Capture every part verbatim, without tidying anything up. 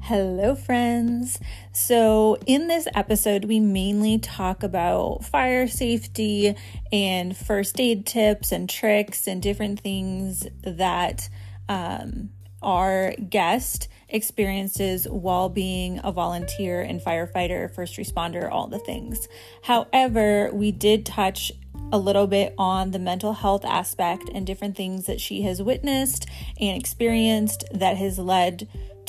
Hello, friends. So, in this episode, we mainly talk about fire safety and first aid tips and tricks and different things that um, our guest experiences while being a volunteer and firefighter, first responder, all the things. However, we did touch a little bit on the mental health aspect and different things that she has witnessed and experienced that has led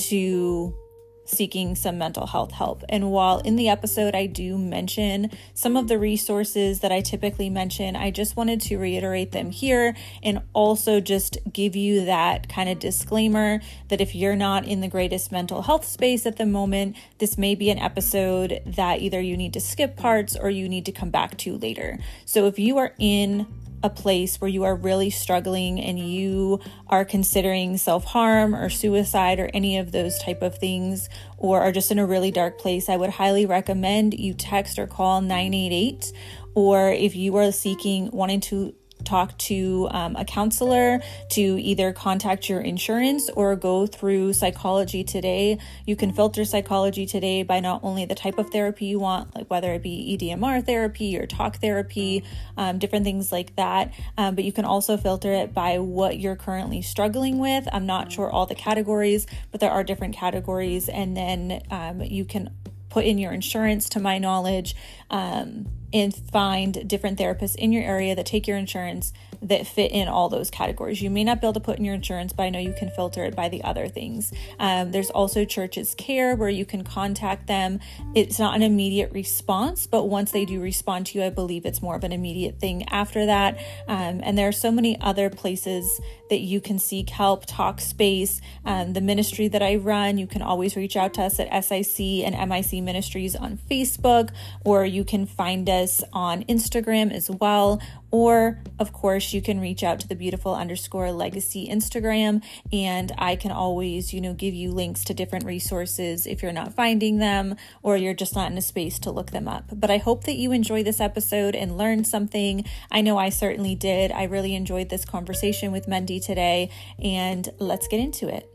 to seeking some mental health help. And while in the episode I do mention some of the resources that I typically mention, I just wanted to reiterate them here and also just give you that kind of disclaimer that if you're not in the greatest mental health space at the moment, this may be an episode that either you need to skip parts or you need to come back to later. So if you are in a place where you are really struggling and you are considering self-harm or suicide or any of those type of things, or are just in a really dark place, I would highly recommend you text or call nine eight eight. Or if you are seeking, wanting to talk to um, a counselor, to either contact your insurance or go through Psychology Today. You can filter Psychology Today by not only the type of therapy you want, like whether it be E D M R therapy or talk therapy, um, different things like that. Um, but you can also filter it by what you're currently struggling with. I'm not sure all the categories, but there are different categories. And then um, you can put in your insurance, to my knowledge, um, and find different therapists in your area that take your insurance that fit in all those categories. You may not be able to put in your insurance, but I know you can filter it by the other things. Um, there's also Church's Care where you can contact them. It's not an immediate response, but once they do respond to you, I believe it's more of an immediate thing after that. Um, and there are so many other places that you can seek help. Talkspace, um, the ministry that I run, you can always reach out to us at S I C and M I C Ministries on Facebook, or you can find us on Instagram as well. Or, of course, you can reach out to the beautiful underscore legacy Instagram, and I can always, you know, give you links to different resources if you're not finding them or you're just not in a space to look them up. But I hope that you enjoy this episode and learned something. I know I certainly did. I really enjoyed this conversation with Mendy today, and let's get into it.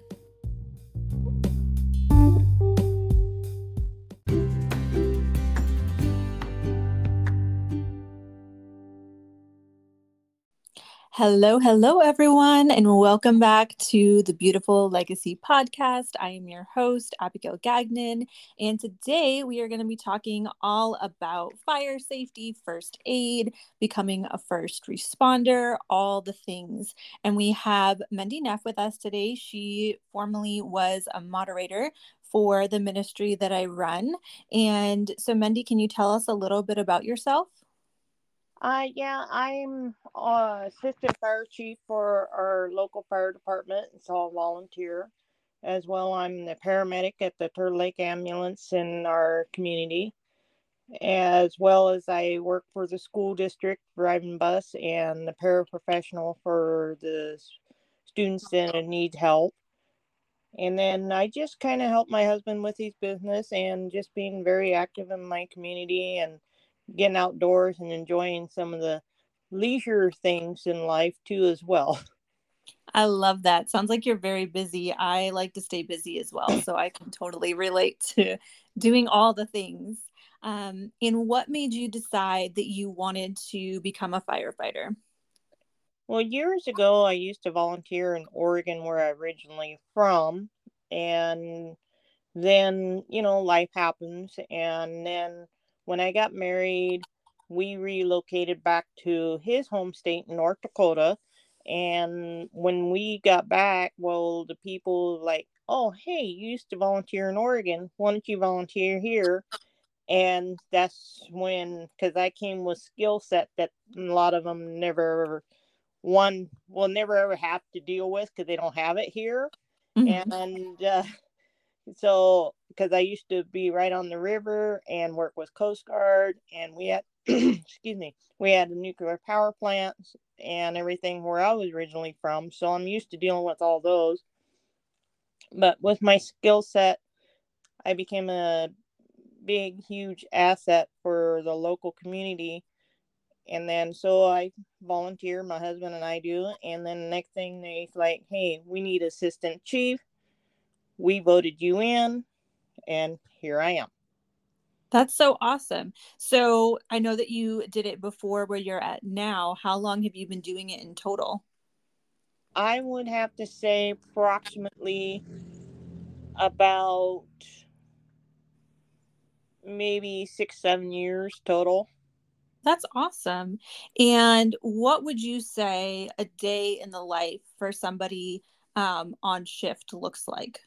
Hello, hello, everyone, and welcome back to the Beautiful Legacy Podcast. I am your host, Abigail Gagnon, and today we are going to be talking all about fire safety, first aid, becoming a first responder, all the things. And we have Mendy Neff with us today. She formerly was a moderator for the ministry that I run. And so, Mendy, can you tell us a little bit about yourself? Uh, yeah, I'm uh, assistant fire chief for our local fire department, so I'll volunteer. As well, I'm the paramedic at the Turtle Lake Ambulance in our community, as well as I work for the school district driving bus and the paraprofessional for the students that need help. And then I just kind of help my husband with his business and just being very active in my community and getting outdoors and enjoying some of the leisure things in life too as well. I love that. Sounds like you're very busy. I like to stay busy as well, so I can totally relate to doing all the things. Um, and what made you decide that you wanted to become a firefighter? Well, years ago, I used to volunteer in Oregon, where I'm originally from. And then, you know, life happens. And then when I got married, we relocated back to his home state in North Dakota. And when we got back, well, the people like, oh, hey, you used to volunteer in Oregon. Why don't you volunteer here? And that's when, because I came with skill set that a lot of them never one will never ever have to deal with because they don't have it here. Mm-hmm. And uh, so, because I used to be right on the river and work with Coast Guard, and we had, excuse me, we had a nuclear power plant and everything where I was originally from. So I'm used to dealing with all those. But with my skill set, I became a big, huge asset for the local community. And then so I volunteer, my husband and I do. And then the next thing they's like, hey, we need assistant chief. We voted you in. and here I am. That's so awesome. So I know that you did it before where you're at now. How long have you been doing it in total? I would have to say approximately about maybe six, seven years total. That's awesome. And what would you say a day in the life for somebody um, on shift looks like?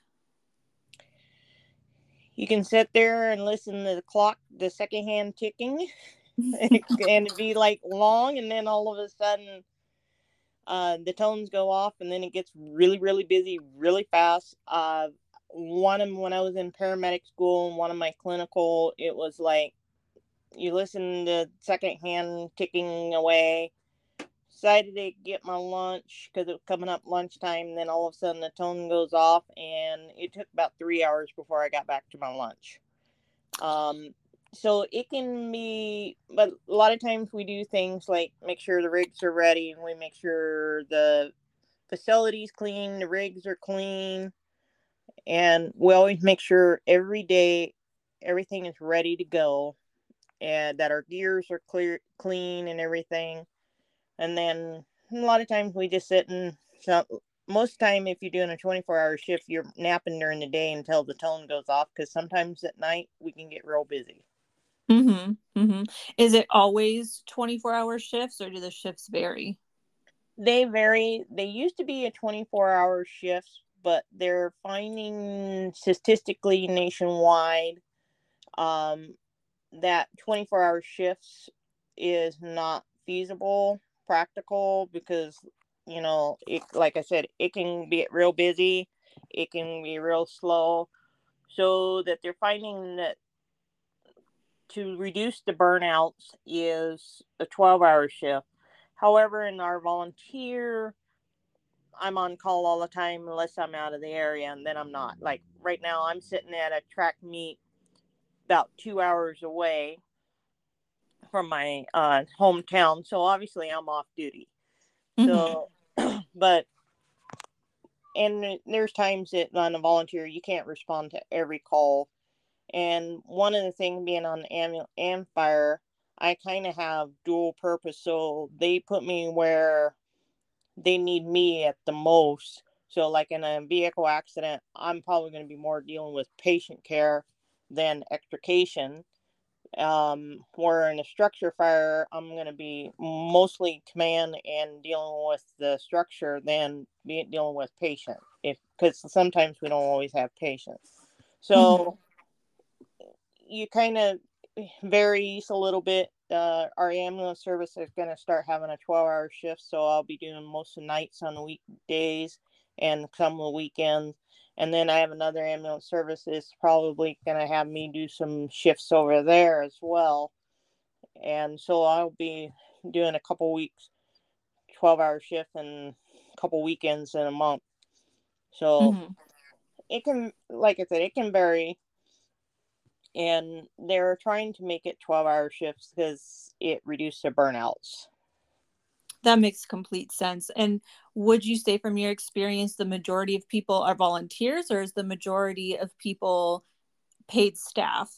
You can sit there and listen to the clock, the secondhand ticking, and it be like long, and then all of a sudden, uh, the tones go off, and then it gets really, really busy, really fast. Uh, one of when I was in paramedic school, and one of my clinical, it was like you listen to secondhand ticking away. Decided to get my lunch because it was coming up lunchtime. And then all of a sudden the tone goes off, and it took about three hours before I got back to my lunch. Um, so it can be, but a lot of times we do things like make sure the rigs are ready, and we make sure the facility's clean, the rigs are clean, and we always make sure every day everything is ready to go, and that our gears are clear, clean, and everything. And then a lot of times we just sit and so most time if you're doing a twenty-four hour shift, you're napping during the day until the tone goes off, because sometimes at night we can get real busy. Mm-hmm. Mm-hmm. Is it always twenty-four hour shifts or do the shifts vary? They vary. They used to be a twenty-four hour shift, but they're finding statistically nationwide um, that twenty-four hour shifts is not feasible, practical, because, you know, it, like I said, it can get real busy, it can be real slow. So that they're finding that to reduce the burnouts is a twelve hour shift. However, in our volunteer, I'm on call all the time unless I'm out of the area, and then I'm not. Like right now, I'm sitting at a track meet about two hours away from my uh, hometown, so obviously I'm off duty. Mm-hmm. So, but and there's times that on a volunteer you can't respond to every call. And one of the things being on Am- Amfire, I kind of have dual purpose. So they put me where they need me at the most. So, like in a vehicle accident, I'm probably going to be more dealing with patient care than extrication. Um, where in a structure fire, I'm going to be mostly command and dealing with the structure than be dealing with patient. If because sometimes we don't always have patients, Mm-hmm. so you kind of varies a little bit. Uh, our ambulance service is going to start having a twelve hour shift, so I'll be doing most of the nights on the weekdays and some of the weekends. And then I have another ambulance service that's probably going to have me do some shifts over there as well. And so I'll be doing a couple weeks, twelve hour shift, and a couple weekends in a month. So Mm-hmm. it can, like I said, it can vary, and they're trying to make it twelve hour shifts because it reduced their burnouts. That makes complete sense. And would you say from your experience, the majority of people are volunteers or is the majority of people paid staff?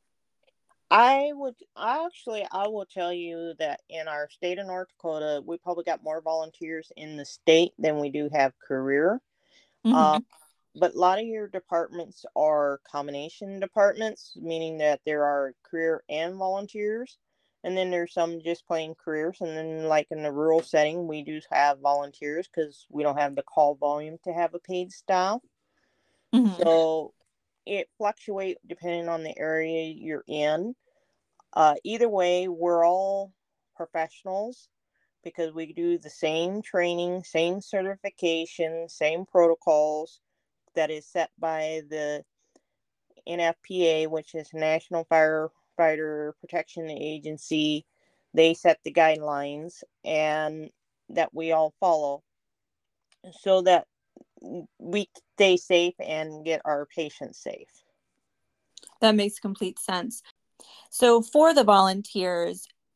I would actually, I will tell you that in our state of North Dakota, we probably got more volunteers in the state than we do have career. Uh, Mm-hmm. but a lot of your departments are combination departments, meaning that there are career and volunteers. And then there's some just plain careers. And then, like in the rural setting, we do have volunteers because we don't have the call volume to have a paid staff. Mm-hmm. So it fluctuates depending on the area you're in. Uh, either way, we're all professionals because we do the same training, same certification, same protocols that is set by the N F P A, which is National Firefighter Protection Agency. They set the guidelines and that we all follow so that we stay safe and get our patients safe. That makes complete sense. So for the volunteers,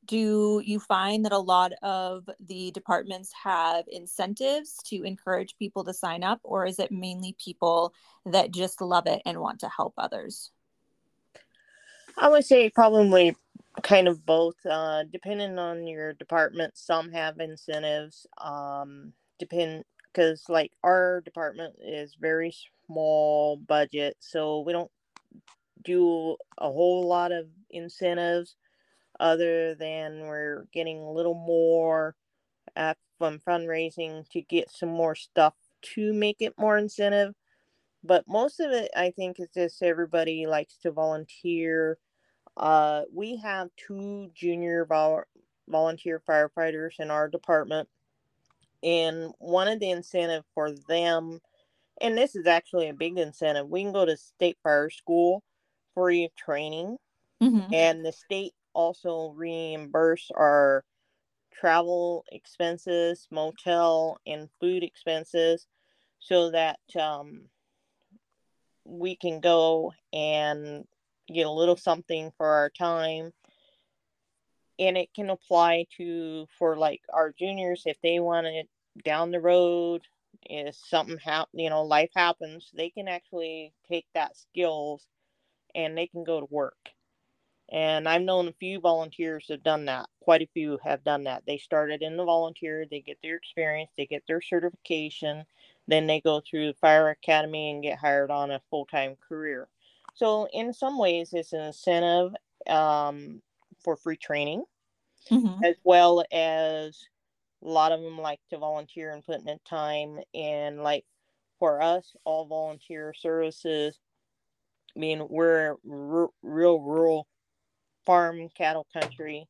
Do you find that a lot of the departments have incentives to encourage people to sign up, or is it mainly people that just love it and want to help others? I would say probably kind of both, uh, depending on your department. Some have incentives, um, depend because like our department is very small budget, so we don't do a whole lot of incentives other than we're getting a little more uh, from fundraising to get some more stuff to make it more incentive. But most of it, I think, is just everybody likes to volunteer. Uh, we have two junior vol- volunteer firefighters in our department, and one of the incentive for them, and this is actually a big incentive, we can go to state fire school free of training, Mm-hmm. and the state also reimburse our travel expenses, motel, and food expenses, so that um, we can go and get a little something for our time. And it can apply to for like our juniors if they want it down the road. If something happen, you know, life happens, they can actually take that skills and they can go to work. And I've known a few volunteers have done that. Quite a few have done that. They started in the volunteer, they get their experience, they get their certification, then they go through the fire academy and get hired on a full time career. So, in some ways, it's an incentive um, for free training, Mm-hmm. as well as a lot of them like to volunteer and put in time. And, like, for us, all volunteer services, I mean, we're r- real rural farm cattle country.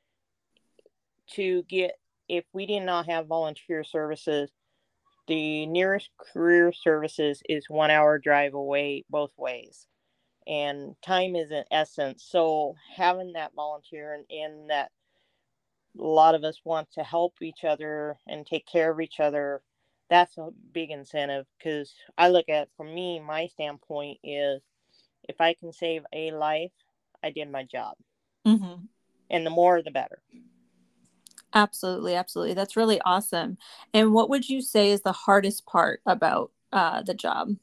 To get, if we did not have volunteer services, the nearest career services is one hour drive away both ways, and time is an essence. So having that volunteer, and in that a lot of us want to help each other and take care of each other, that's a big incentive. Because I look at, from me, my standpoint is, if I can save a life, I did my job, Mm-hmm. and the more the better. Absolutely, absolutely. That's really awesome. And what would you say is the hardest part about uh, the job?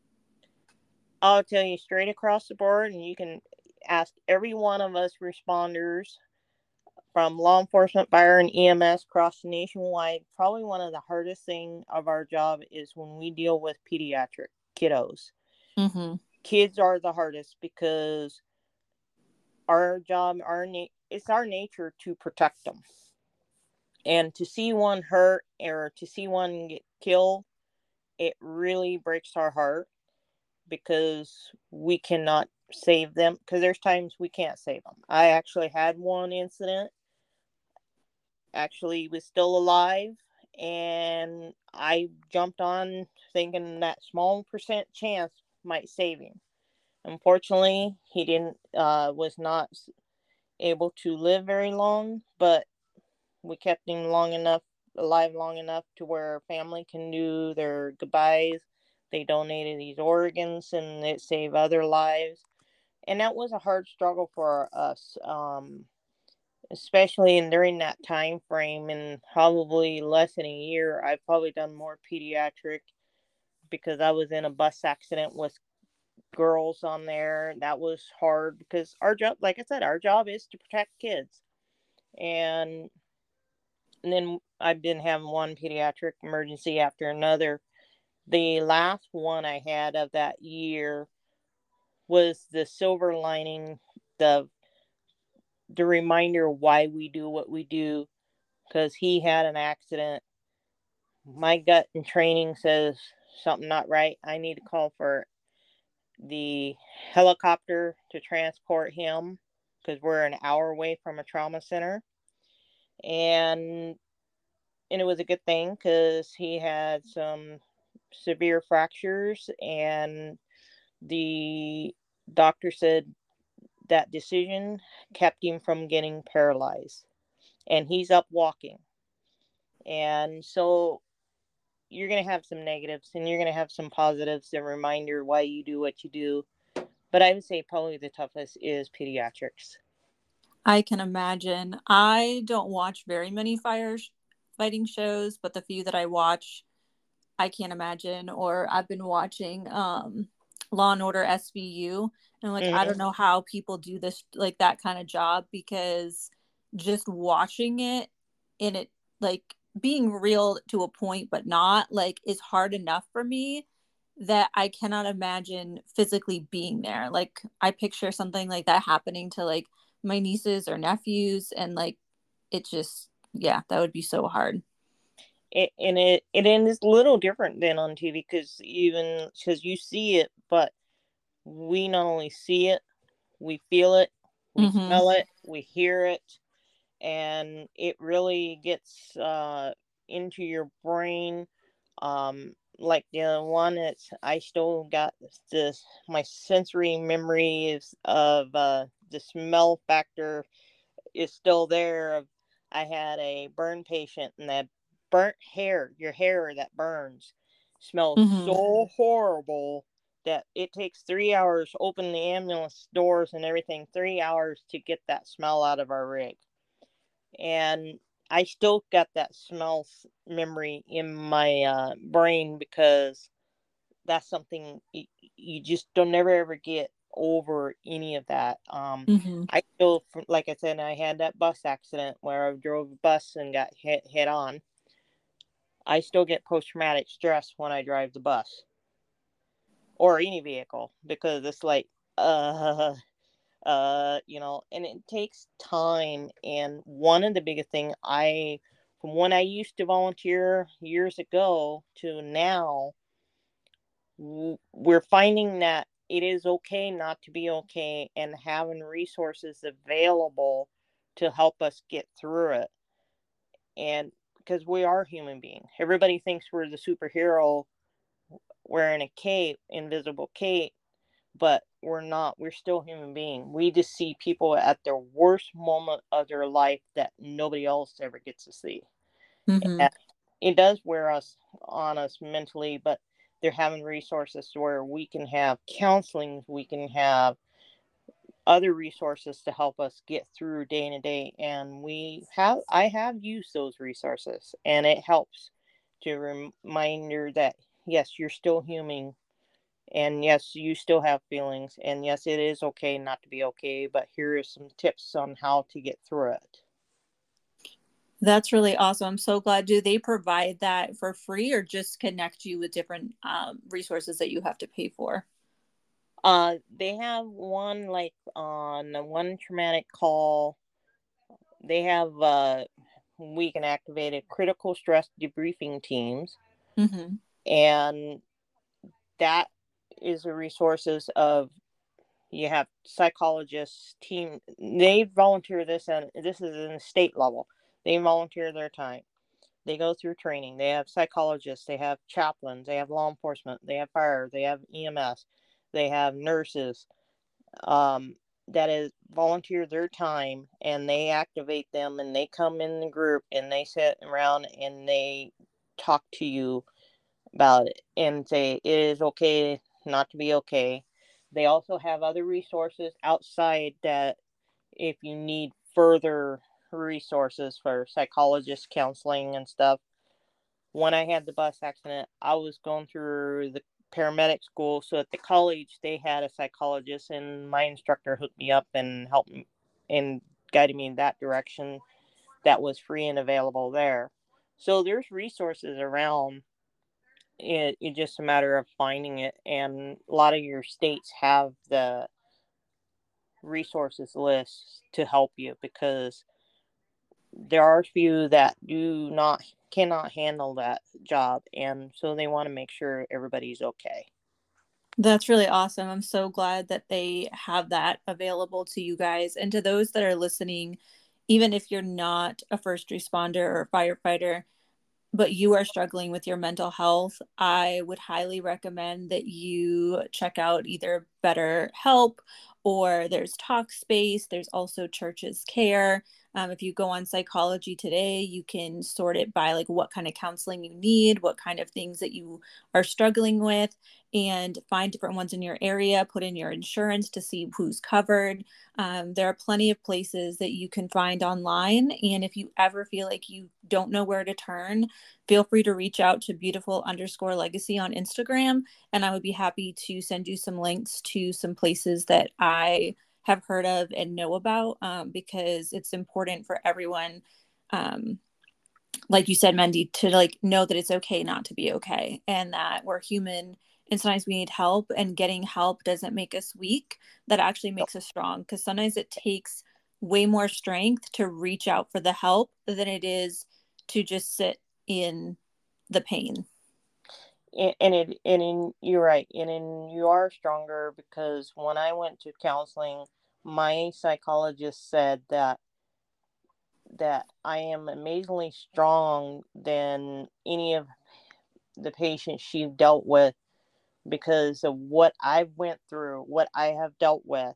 I'll tell you straight across the board, and you can ask every one of us responders from law enforcement, fire, and E M S across nationwide. Probably one of the hardest thing of our job is when we deal with pediatric kiddos. Mm-hmm. Kids are the hardest because our job, our na- it's our nature to protect them, and to see one hurt or to see one get killed, it really breaks our heart because we cannot save them, because there's times we can't save them. I actually had one incident, actually was still alive, and I jumped on thinking that small percent chance might save him. Unfortunately, he didn't uh was not able to live very long, but we kept him long enough alive long enough to where family can do their goodbyes. They donated these organs and it saved other lives. And that was a hard struggle for us, um, especially in during that time frame. In probably less than a year, I've probably done more pediatric because I was in a bus accident with girls on there. That was hard because our job, like I said, our job is to protect kids. And, and then I've been having one pediatric emergency after another. The last one I had of that year was the silver lining, the the reminder why we do what we do, because he had an accident. My gut and training says something not right. I need to call for the helicopter to transport him because we're an hour away from a trauma center. And and it was a good thing because he had some severe fractures, and the doctor said that decision kept him from getting paralyzed, and he's up walking. And so you're going to have some negatives and you're going to have some positives, a reminder why you do what you do. But I would say probably the toughest is pediatrics. I can imagine. I don't watch very many fire sh- fighting shows, but the few that I watch, I can't imagine. Or I've been watching um, Law and Order S V U, and like I Hmm. don't know how people do this, like that kind of job, because just watching it and it like being real to a point, but not like is hard enough for me that I cannot imagine physically being there. Like I picture something like that happening to like my nieces or nephews, and like it just, yeah, that would be so hard. It, and it, it is a little different than on T V because even because you see it, but we not only see it, we feel it, we Mm-hmm. smell it, we hear it, and it really gets uh, into your brain. Um, like the one that's I still got this my sensory memories of uh, the smell factor is still there. Of I had a burn patient and that burnt hair, your hair that burns, smells Mm-hmm. so horrible that it takes three hours open the ambulance doors and everything, three hours to get that smell out of our rig. And I still got that smell memory in my uh, brain because that's something you, you just don't never ever get over any of that. Um, Mm-hmm. I still, like I said, I had that bus accident where I drove a bus and got hit head on. I still get post traumatic stress when I drive the bus or any vehicle because it's like, uh, uh you know, and it takes time. And one of the biggest thing I from when I used to volunteer years ago to now, we're finding that it is okay not to be okay and having resources available to help us get through it. And because we are human beings, everybody thinks we're the superhero wearing a cape, invisible cape, but we're not. We're still human beings. We just see people at their worst moment of their life that nobody else ever gets to see. Mm-hmm. And it does wear us on us mentally, but they're having resources where we can have counseling, we can have other resources to help us get through day to day. And we have, I have used those resources, and it helps to reminder that yes, you're still human, and yes, you still have feelings, and yes, it is okay not to be okay, but here are some tips on how to get through it. That's really awesome. I'm so glad. Do they provide that for free or just connect you with different um, resources that you have to pay for? Uh, they have one like on one traumatic call. They have uh, we can activate a critical stress debriefing teams, Mm-hmm. and that is the resources of you have psychologists team. They volunteer this, and this is in the state level. They volunteer their time. They go through training. They have psychologists. They have chaplains. They have law enforcement. They have fire. They have E M S. They have nurses. Um, that is volunteer their time, and they activate them, and they come in the group and they sit around and they talk to you about it and say it is okay not to be okay. They also have other resources outside that if you need further resources for psychologists, counseling, and stuff. When I had the bus accident, I was going through the paramedic school. So at the college, they had a psychologist, and my instructor hooked me up and helped me and guided me in that direction that was free and available there. So there's resources around. It, it's just a matter of finding it. And a lot of your states have the resources lists to help you because there are a few that do not cannot handle that job, and so they want to make sure everybody's okay. That's really awesome. I'm so glad that they have that available to you guys. And to those that are listening, even if you're not a first responder or a firefighter, but you are struggling with your mental health, I would highly recommend that you check out either BetterHelp or there's Talkspace. There's also Church's Care. Um, if you go on Psychology Today, you can sort it by like what kind of counseling you need, what kind of things that you are struggling with, and find different ones in your area, put in your insurance to see who's covered. Um, there are plenty of places that you can find online. And if you ever feel like you don't know where to turn, feel free to reach out to beautiful underscore legacy on Instagram. And I would be happy to send you some links to some places that I have heard of and know about, um, because it's important for everyone, um, like you said, Mandy, to like know that it's okay not to be okay, and that we're human and sometimes we need help, and getting help doesn't make us weak. That actually makes us strong, because sometimes it takes way more strength to reach out for the help than it is to just sit in the pain. And, and it and in, you're right, and in, you are stronger, because when I went to counseling, my psychologist said that that I am amazingly strong than any of the patients she dealt with, because of what I went through, what I have dealt with,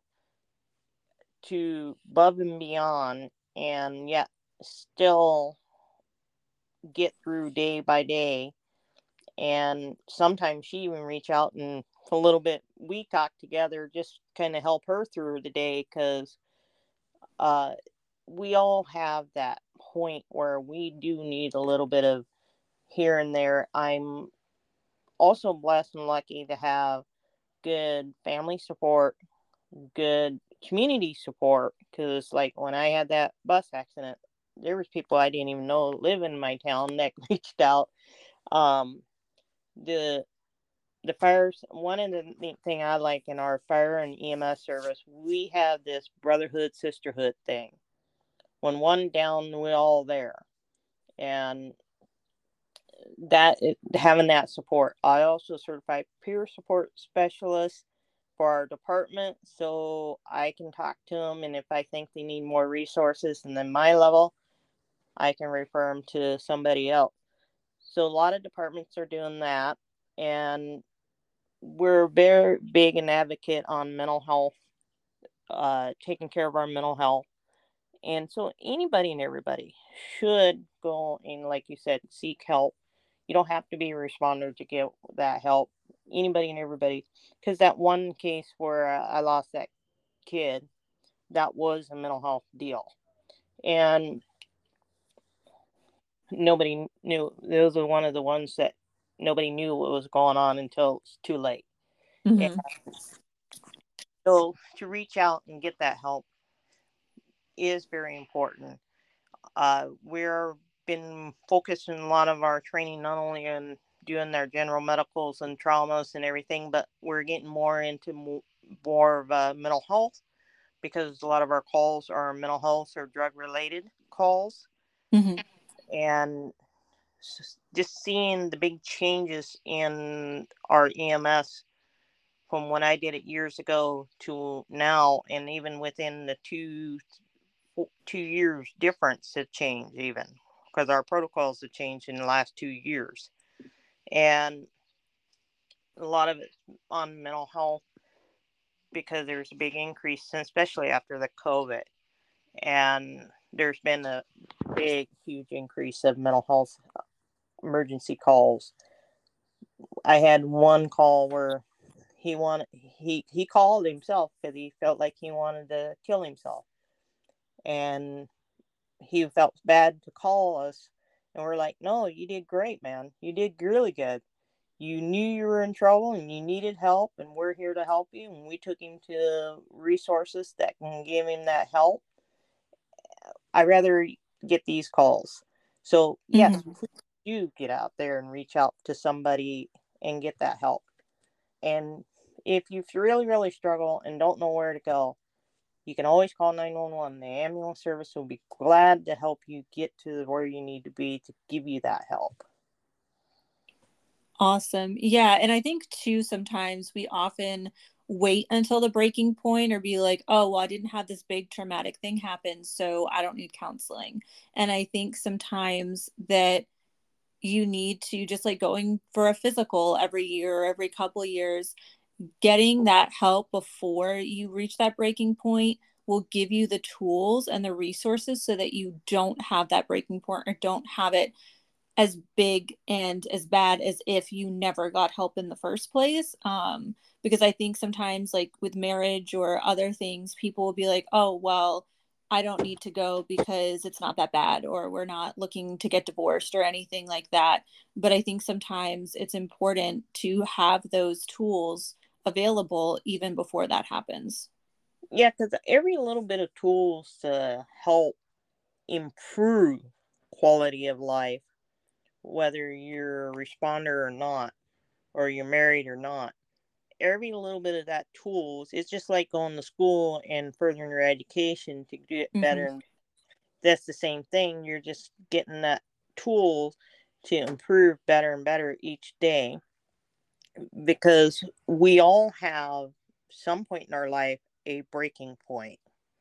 to above and beyond, and yet still get through day by day. And sometimes she even reach out, and a little bit we talk together, just kind of help her through the day, because uh we all have that point where we do need a little bit of here and there. I'm also blessed and lucky to have good family support, good community support, because like when I had that bus accident, there was people I didn't even know live in my town that reached out. um the the fires, one of the neat thing I like in our fire and E M S service, we have this brotherhood sisterhood thing. When one down, we're all there. And that, having that support. I also certified peer support specialist for our department, so I can talk to them, and if I think they need more resources and then my level, I can refer them to somebody else. So a lot of departments are doing that, and we're very big an advocate on mental health, uh, taking care of our mental health. And so anybody and everybody should go and, like you said, seek help. You don't have to be a responder to get that help. Anybody and everybody. Because that one case where I lost that kid, that was a mental health deal. And nobody knew. Those were one of the ones that nobody knew what was going on until it's too late. Mm-hmm. And so to reach out and get that help is very important. Uh, we're been focusing a lot of our training not only on doing their general medicals and traumas and everything, but we're getting more into more, more of uh, mental health, because a lot of our calls are mental health or drug related calls. Mm-hmm. And just seeing the big changes in our E M S from when I did it years ago to now, and even within the two two years difference have changed, even because our protocols have changed in the last two years. And a lot of it on mental health, because there's a big increase, especially after the COVID. And there's been a big, huge increase of mental health emergency calls. I had one call where he wanted, he, he called himself because he felt like he wanted to kill himself. And he felt bad to call us, and we're like, no, you did great, man. You did really good. You knew you were in trouble and you needed help, and we're here to help you. And we took him to resources that can give him that help. I'd rather get these calls. So yes, Mm-hmm. please do get out there and reach out to somebody and get that help. And if you really, really struggle and don't know where to go, you can always call nine one one. The ambulance service will be glad to help you get to where you need to be to give you that help. Awesome. Yeah. And I think too, sometimes we often wait until the breaking point, or be like, oh, well, I didn't have this big traumatic thing happen, so I don't need counseling. And I think sometimes that you need to, just like going for a physical every year or every couple years, getting that help before you reach that breaking point will give you the tools and the resources so that you don't have that breaking point or don't have it as big and as bad as if you never got help in the first place. Um, because I think sometimes, like with marriage or other things, people will be like, oh, well, I don't need to go because it's not that bad, or we're not looking to get divorced or anything like that. But I think sometimes it's important to have those tools available even before that happens. Yeah, because every little bit of tools to help improve quality of life, whether you're a responder or not, or you're married or not, every little bit of that tools, it's just like going to school and furthering your education to get Mm-hmm. better. And that's the same thing. You're just getting that tool to improve better and better each day, because we all have some point in our life a breaking point.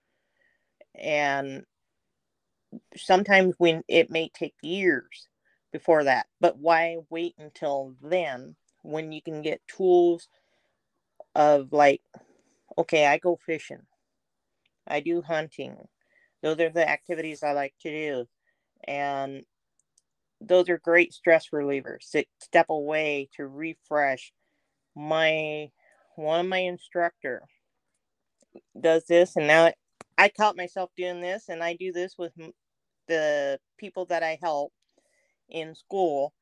And sometimes when it may take years before that, but why wait until then when you can get tools of, like, okay, I go fishing, I do hunting, those are the activities I like to do, and those are great stress relievers to step away to refresh. My one of my instructor does this, and now I caught myself doing this, and I do this with the people that I help in school.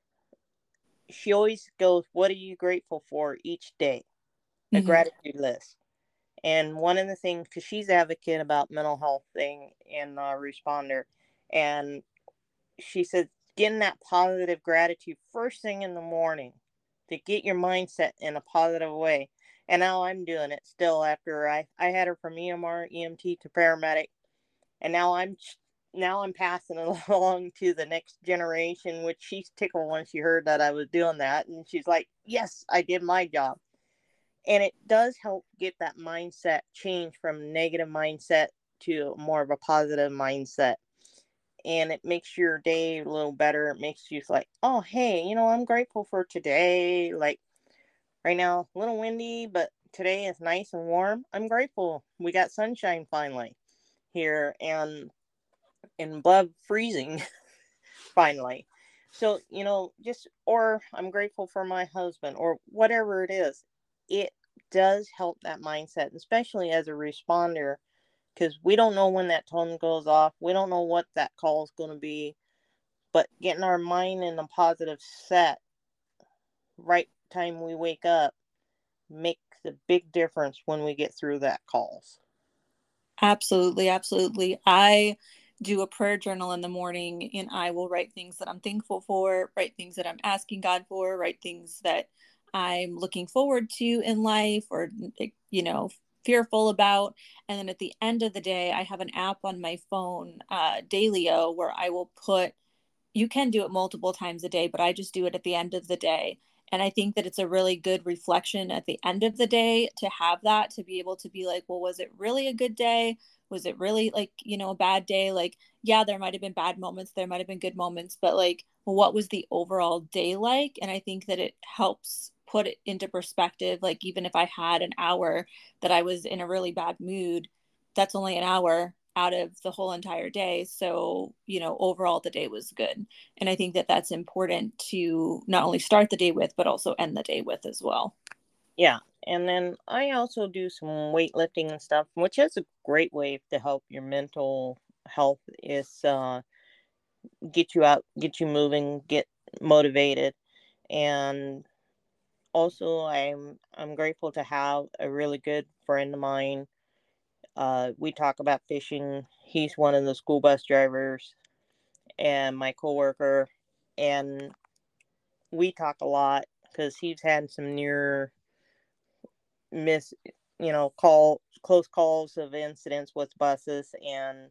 She always goes, what are you grateful for each day? A Mm-hmm. gratitude list. And one of the things, because she's advocate about mental health thing in uh, responder, and she said getting that positive gratitude first thing in the morning to get your mindset in a positive way. And now I'm doing it still after I, I had her from E M R, E M T to paramedic, and now I'm now I'm passing it along to the next generation, which she's tickled when she heard that I was doing that, and she's like, "Yes, I did my job." And it does help get that mindset change from negative mindset to more of a positive mindset. And it makes your day a little better. It makes you like, oh, hey, you know, I'm grateful for today. Like right now, a little windy, but today is nice and warm. I'm grateful we got sunshine finally here, and and above freezing finally. So, you know, just, or I'm grateful for my husband, or whatever it is. It does help that mindset, especially as a responder, because we don't know when that tone goes off. We don't know what that call is going to be, but getting our mind in a positive set right time we wake up makes a big difference when we get through that calls. Absolutely, absolutely. I do a prayer journal in the morning and I will write things that I'm thankful for, write things that I'm asking God for, write things that I'm looking forward to in life or, you know, fearful about. And then at the end of the day, I have an app on my phone, uh, Dailyo, where I will put, you can do it multiple times a day, but I just do it at the end of the day. And I think that it's a really good reflection at the end of the day to have that, to be able to be like, well, was it really a good day? Was it really like, you know, a bad day? Like, yeah, there might have been bad moments, there might have been good moments, but like, what was the overall day like? And I think that it helps put it into perspective. Like, even if I had an hour that I was in a really bad mood, that's only an hour out of the whole entire day. So, you know, overall the day was good. And I think that that's important to not only start the day with, but also end the day with as well. Yeah. And then I also do some weightlifting and stuff, which is a great way to help your mental health, is uh, get you out, get you moving, get motivated. And also I'm I'm grateful to have a really good friend of mine. Uh, we talk about fishing. He's one of the school bus drivers and my coworker, and we talk a lot because he's had some near miss, you know, call close calls of incidents with buses, and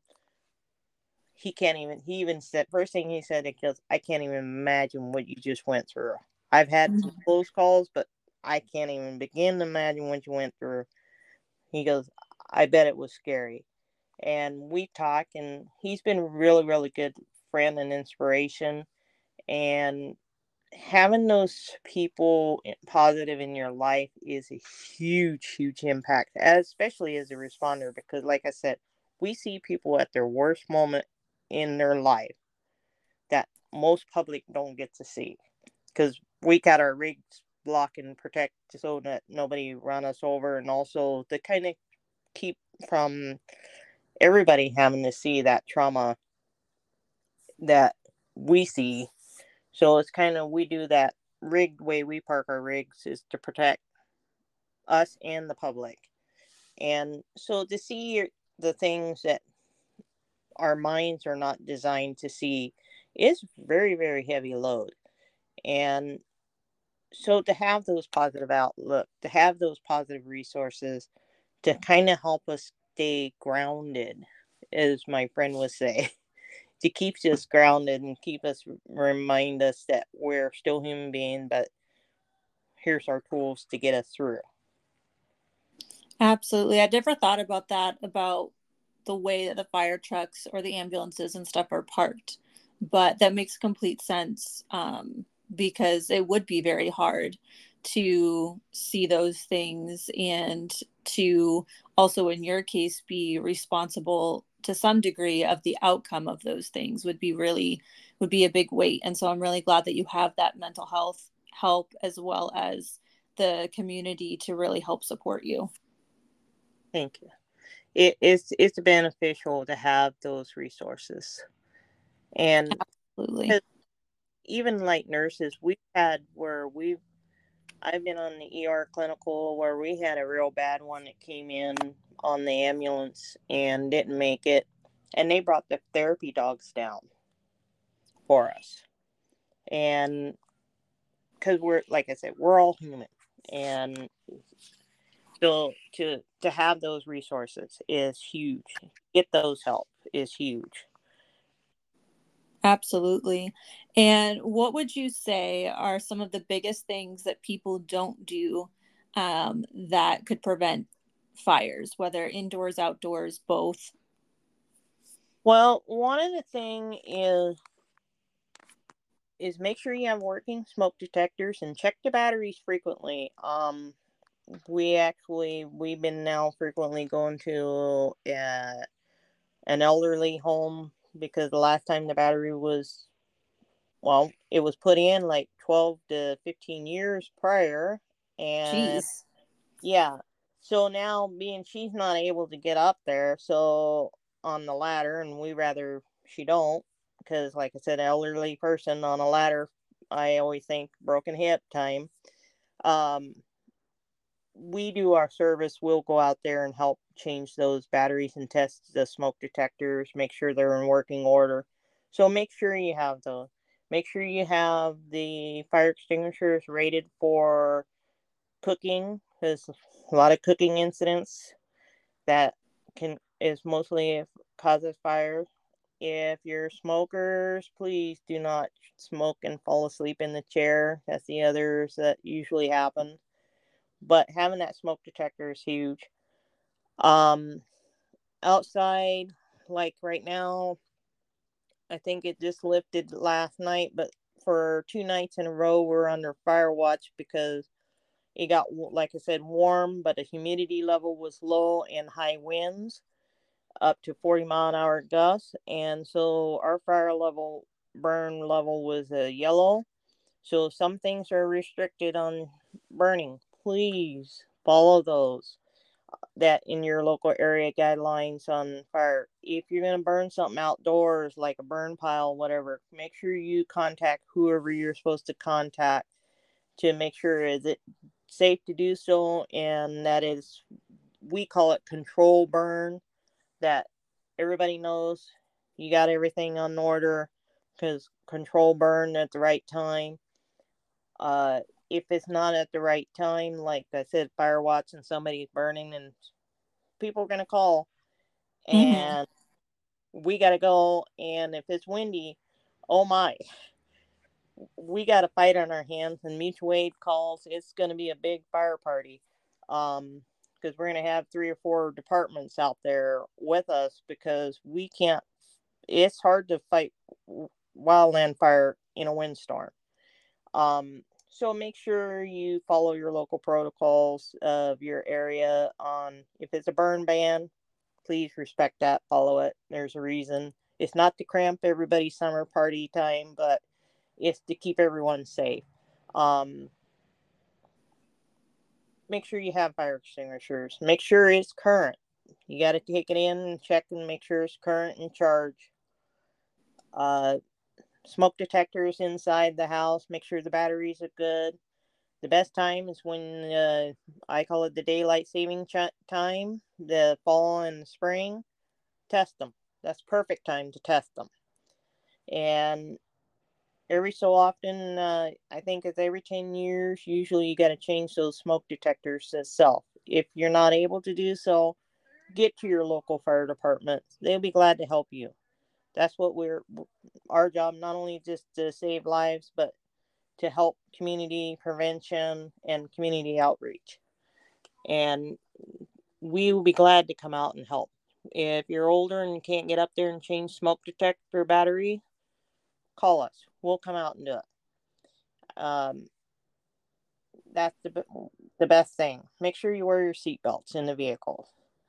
he can't even. He even said first thing he said, it goes, "I can't even imagine what you just went through. I've had some close calls, but I can't even begin to imagine what you went through." He goes, "I bet it was scary." And we talk, and he's been really, really good friend and inspiration. And having those people positive in your life is a huge, huge impact, especially as a responder, because like I said, we see people at their worst moment in their life that most public don't get to see, because we got our rigs block and protect so that nobody run us over, and also to kind of keep from everybody having to see that trauma that we see. So it's kind of, we do that rigged way we park our rigs is to protect us and the public. And so to see the things that our minds are not designed to see is very, very heavy load. And so to have those positive outlook, to have those positive resources to kind of help us stay grounded, as my friend would say, to keep us grounded and keep us, remind us that we're still human beings, but here's our tools to get us through. Absolutely. I never thought about that, about the way that the fire trucks or the ambulances and stuff are parked, but that makes complete sense, um, because it would be very hard to see those things, and to also, in your case, be responsible to some degree of the outcome of those things would be really, would be a big weight. And so I'm really glad that you have that mental health help as well as the community to really help support you. Thank you. It, it's it's beneficial to have those resources, and Absolutely. even like nurses, we've had where we've I've been on the E R clinical where we had a real bad one that came in on the ambulance and didn't make it, and they brought the therapy dogs down for us, and because we're, like I said, we're all human, and so to to have those resources is huge. Get those help is huge. Absolutely. And what would you say are some of the biggest things that people don't do, um, that could prevent fires, whether indoors, outdoors, both? Well, one of the thing is is make sure you have working smoke detectors and check the batteries frequently. Um, we actually we've been now frequently going to uh, an elderly home, because the last time the battery was, well, it was put in like twelve to fifteen years prior, and Jeez. yeah, so now being she's not able to get up there, so on the ladder, and we rather she don't, because like I said, elderly person on a ladder, I always think broken hip time. um we do our service, we'll go out there and help change those batteries and test the smoke detectors, make sure they're in working order. So make sure you have those. Make sure you have the fire extinguishers rated for cooking, because a lot of cooking incidents that can is mostly causes fire. If you're smokers, please do not smoke and fall asleep in the chair. That's the others that usually happen. But having that smoke detector is huge. Um, outside, like right now, I think it just lifted last night, but for two nights in a row, we're under fire watch because it got, like I said, warm, but the humidity level was low and high winds up to forty mile an hour gusts. And so our fire level, burn level was a yellow. So some things are restricted on burning. Please follow those that in your local area guidelines on fire. If you're going to burn something outdoors, like a burn pile, whatever, make sure you contact whoever you're supposed to contact to make sure is it safe to do so, and that is, we call it control burn, that everybody knows you got everything on order, because control burn at the right time. Uh, if it's not at the right time, like I said, fire watch and somebody's burning, and people are going to call, Mm-hmm. and we got to go. And if it's windy, oh my, we got a fight on our hands. And mutual aid calls, it's going to be a big fire party. Um, because we're going to have three or four departments out there with us, because we can't, it's hard to fight wildland fire in a windstorm. Um, so make sure you follow your local protocols of your area on if it's a burn ban, please respect that, follow it. There's a reason. It's not to cramp everybody's summer party time, but it's to keep everyone safe. Um, make sure you have fire extinguishers. Make sure it's current. You got to take it in and check and make sure it's current and charged. Uh, smoke detectors inside the house. Make sure the batteries are good. The best time is when uh, I call it the daylight saving ch- time, the fall and the spring. Test them. That's perfect time to test them. And every so often, uh, I think it's every ten years, usually you got to change those smoke detectors itself. If you're not able to do so, get to your local fire department. They'll be glad to help you. That's what we're, our job, not only just to save lives, but to help community prevention and community outreach. And we will be glad to come out and help. If you're older and can't get up there and change smoke detector battery, call us. We'll come out and do it. Um, that's the the best thing. Make sure you wear your seatbelts in the vehicle.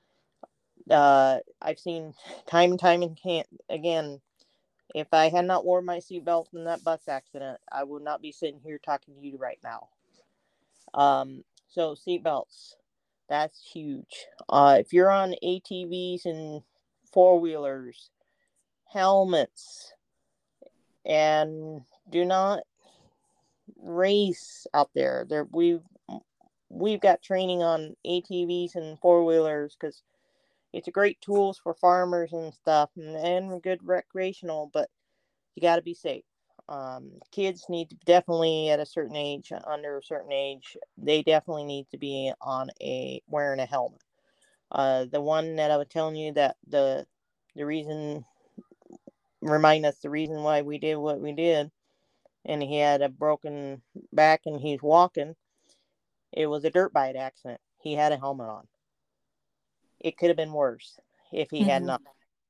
Uh, I've seen time and time and can't again. If I had not worn my seatbelt in that bus accident, I would not be sitting here talking to you right now. Um, so seatbelts, that's huge. Uh, if you're on A T Vs and four wheelers, helmets, and do not race out there. There we've we've got training on A T Vs and four wheelers because it's a great tools for farmers and stuff, and, and good recreational. But you got to be safe. Um, kids need to definitely at a certain age, under a certain age, they definitely need to be on a wearing a helmet. Uh, the one that I was telling you that the the reason remind us the reason why we did what we did, and he had a broken back and he's walking. It was a dirt bike accident. He had a helmet on. It could have been worse if he had Mm-hmm. not.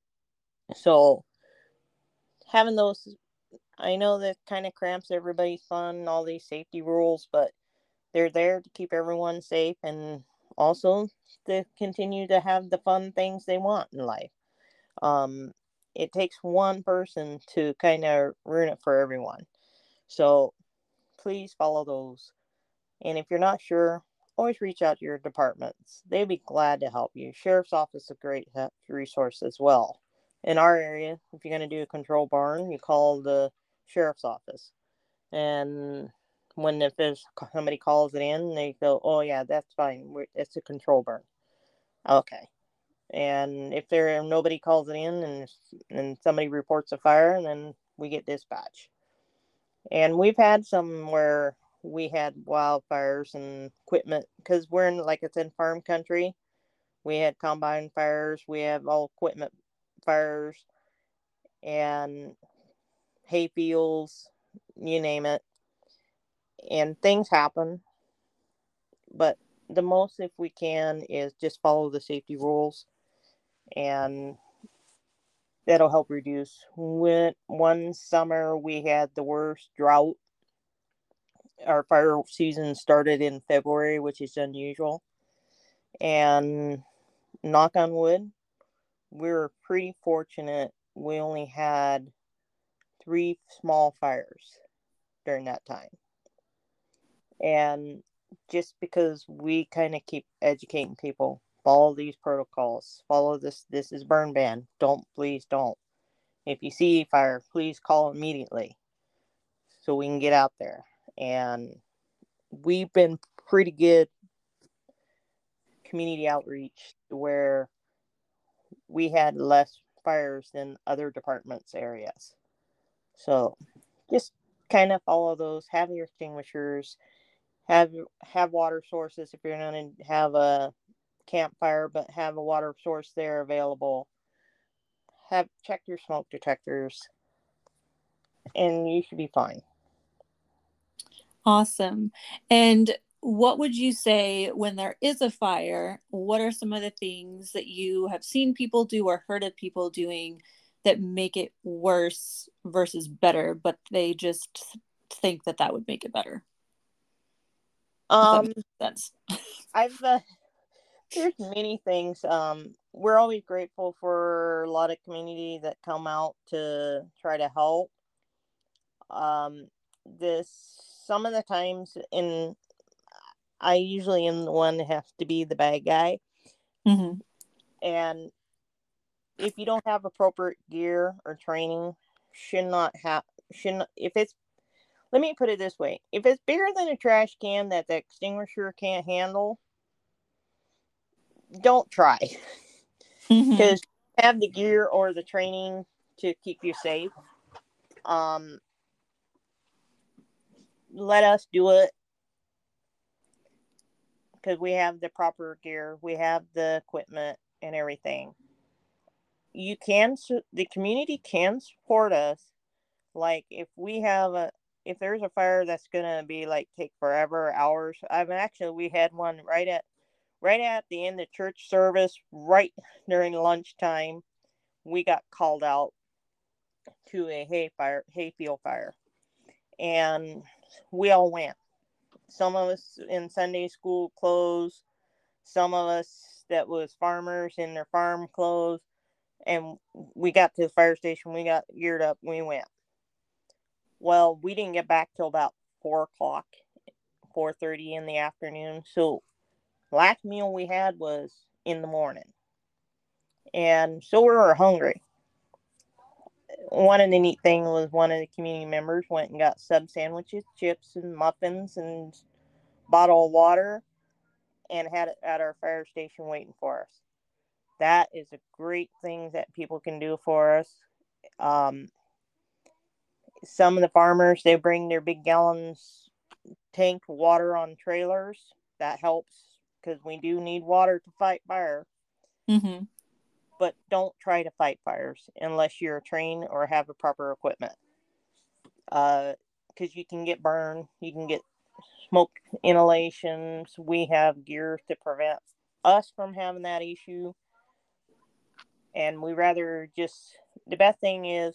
So having those, I know that kind of cramps everybody's fun, all these safety rules, but they're there to keep everyone safe and also to continue to have the fun things they want in life. Um, it takes one person to kind of ruin it for everyone. So please follow those. And if you're not sure, always reach out to your departments. They'd be glad to help you. Sheriff's office is a great resource as well. In our area, if you're going to do a control barn, you call the sheriff's office. And when if there's somebody calls it in, they go, "Oh yeah, that's fine. It's a control burn." Okay. And if there nobody calls it in, and and somebody reports a fire, then we get dispatch. And we've had some where we had wildfires and equipment because we're in, like it's in farm country. We had combine fires. We have all equipment fires and hay fields, you name it. And things happen, but the most if we can is just follow the safety rules, and that'll help reduce. When one summer we had the worst drought. Our fire season started in February, which is unusual, and knock on wood, we were pretty fortunate. We only had three small fires during that time, and just because we kind of keep educating people, follow these protocols, follow this. This is burn ban. Don't, please don't. If you see fire, please call immediately so we can get out there. And we've been pretty good community outreach where we had less fires than other departments areas. So just kind of follow those. Have your extinguishers. Have have water sources if you're going to have a campfire, but have a water source there available. Have check your smoke detectors, and you should be fine. Awesome. And what would you say when there is a fire? What are some of the things that you have seen people do or heard of people doing that make it worse versus better, but they just think that that would make it better. Um, if that makes sense. I've uh, there's many things. Um, we're always grateful for a lot of community that come out to try to help. Um, this some of the times, in I usually am the one that has to be the bad guy, mm-hmm. and if you don't have appropriate gear or training, should not have should not, if it's let me put it this way: if it's bigger than a trash can that the extinguisher can't handle, don't try. Mm-hmm. Because have the gear or the training to keep you safe. Um, let us do it because we have the proper gear, we have the equipment and everything. You can, the community can support us. Like if we have a, if there's a fire that's gonna be like take forever, hours. I've actually we had one right at right at the end of church service, right during lunchtime. We got called out to a hay fire, hay field fire, and we all went. Some of us in Sunday school clothes, some of us that was farmers in their farm clothes, and we got to the fire station. We got geared up. We went. Well, we didn't get back till about four o'clock, four thirty in the afternoon. So last meal we had was in the morning, and so we were hungry. One of the neat thing was one of the community members went and got sub sandwiches, chips, and muffins, and bottle of water, and had it at our fire station waiting for us. That is a great thing that people can do for us. Um, some of the farmers, they bring their big gallons tanked water on trailers. That helps because we do need water to fight fire. Mm-hmm. But don't try to fight fires unless you're trained or have the proper equipment. Because uh, you can get burned, you can get smoke inhalations. We have gear to prevent us from having that issue. And we rather just, the best thing is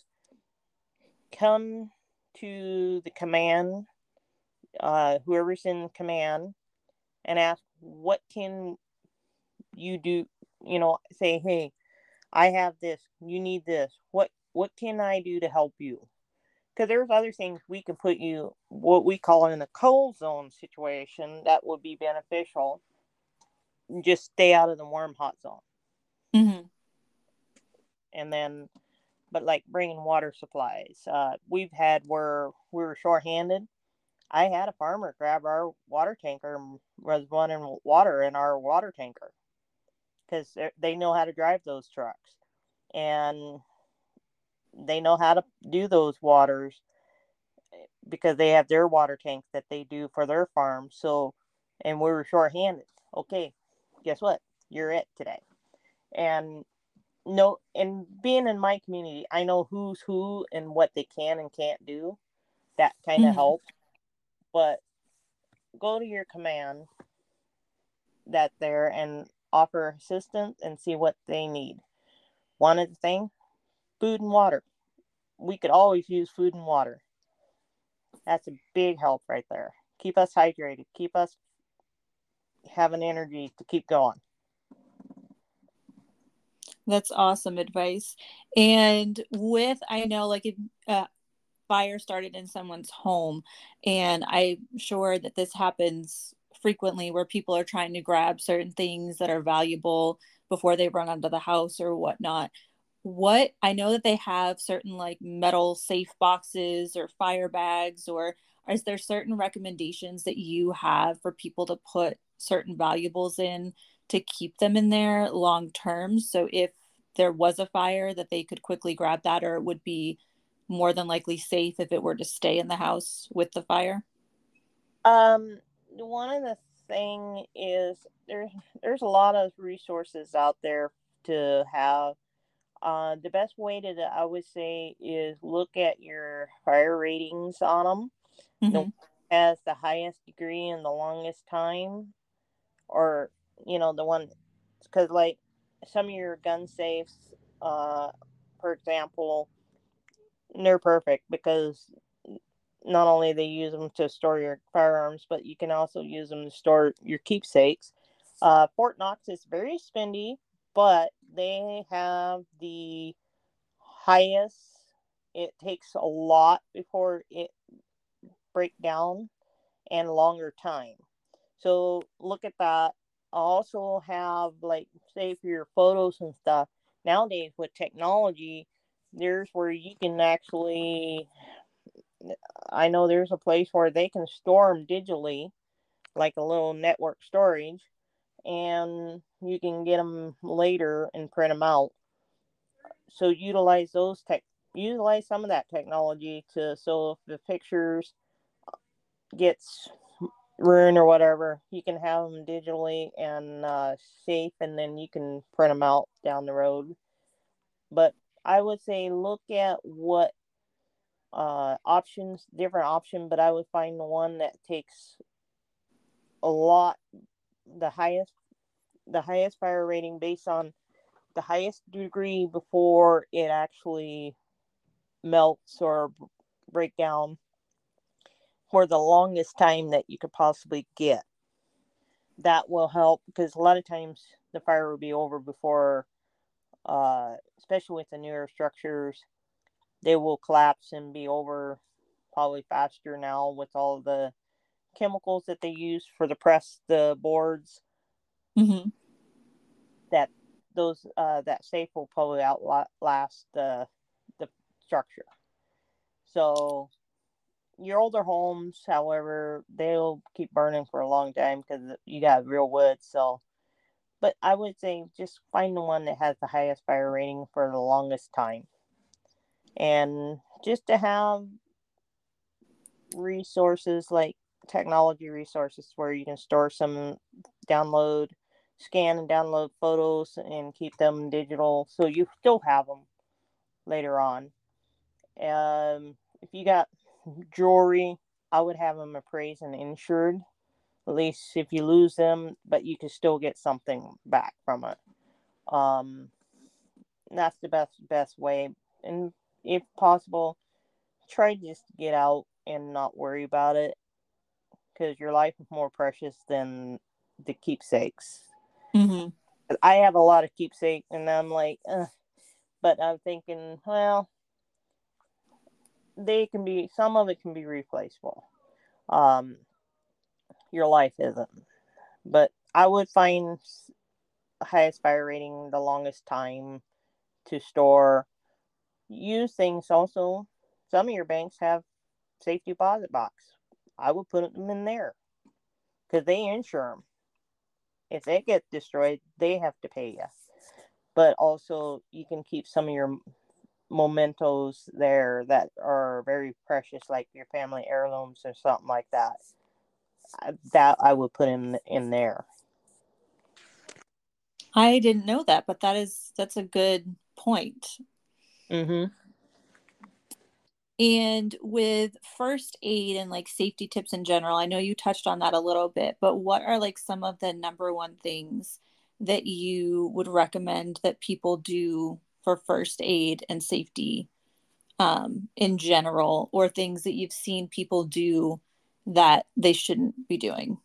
come to the command, uh, whoever's in command, and ask, what can you do? You know, say, hey, I have this, you need this. What, what can I do to help you? Because there's other things we can put you, what we call in a cold zone situation, that would be beneficial. Just stay out of the warm, hot zone. Mm-hmm. And then, but like bringing water supplies, uh, we've had where we were shorthanded. I had a farmer grab our water tanker and was running water in our water tanker because they know how to drive those trucks and they know how to do those waters because they have their water tank that they do for their farm. So, and we were shorthanded. Okay, guess what? You're it today. And no, and being in my community, I know who's who and what they can and can't do. That kind of Mm-hmm. helps. But go to your command that there and offer assistance and see what they need. One of the things, food and water. We could always use food and water. That's a big help right there. Keep us hydrated. Keep us having energy to keep going. That's awesome advice. And with, I know like if uh, fire started in someone's home, and I'm sure that this happens frequently where people are trying to grab certain things that are valuable before they run onto the house or whatnot. What I know that they have certain like metal safe boxes or fire bags, or is there certain recommendations that you have for people to put certain valuables in to keep them in there long term? So if there was a fire that they could quickly grab that, or it would be more than likely safe if it were to stay in the house with the fire? Um, one of the thing is there's there's a lot of resources out there to have. Uh, the best way to I would say is look at your fire ratings on them. The one Mm-hmm. has the highest degree and the longest time, or you know the one because like some of your gun safes, uh, for example, they're perfect because not only they use them to store your firearms, but you can also use them to store your keepsakes. Uh, Fort Knox is very spendy, but they have the highest. It takes a lot before it break down and longer time. So look at that. I also have, like, say for your photos and stuff. Nowadays with technology, there's where you can actually. I know there's a place where they can store them digitally, like a little network storage, and you can get them later and print them out. So utilize those tech, utilize some of that technology to, so if the pictures gets ruined or whatever, you can have them digitally and uh, safe, and then you can print them out down the road. But I would say look at what uh, options, different option, but I would find the one that takes a lot, the highest, the highest fire rating based on the highest degree before it actually melts or break down for the longest time that you could possibly get. That will help, because a lot of times the fire will be over before, uh, especially with the newer structures, they will collapse and be over probably faster now with all the chemicals that they use for the press, the boards. Mm-hmm. That those uh, that safe will probably outlast the the structure. So your older homes, however, they'll keep burning for a long time because you got real wood. So, but I would say just find the one that has the highest fire rating for the longest time, and just to have resources like technology resources where you can store some, download, scan and download photos and keep them digital so you still have them later on. Um, if you got jewelry, I would have them appraised and insured. At least if you lose them, but you can still get something back from it. Um, that's the best best way. And if possible, try just to get out and not worry about it, because your life is more precious than the keepsakes. Mm-hmm. I have a lot of keepsakes, and I'm like, ugh. But I'm thinking, well, they can be, some of it can be replaceable. Um, your life isn't. But I would find highest fire rating the longest time to store. Use things also. Some of your banks have safe deposit box. I would put them in there because they insure them. If they get destroyed, they have to pay you. But also, you can keep some of your mementos there that are very precious, like your family heirlooms or something like that. That I would put in in there. I didn't know that, but that is that's a good point. Mm-hmm. And with first aid and like safety tips in general, I know you touched on that a little bit, but what are like some of the number one things that you would recommend that people do for first aid and safety um, in general, or things that you've seen people do that they shouldn't be doing?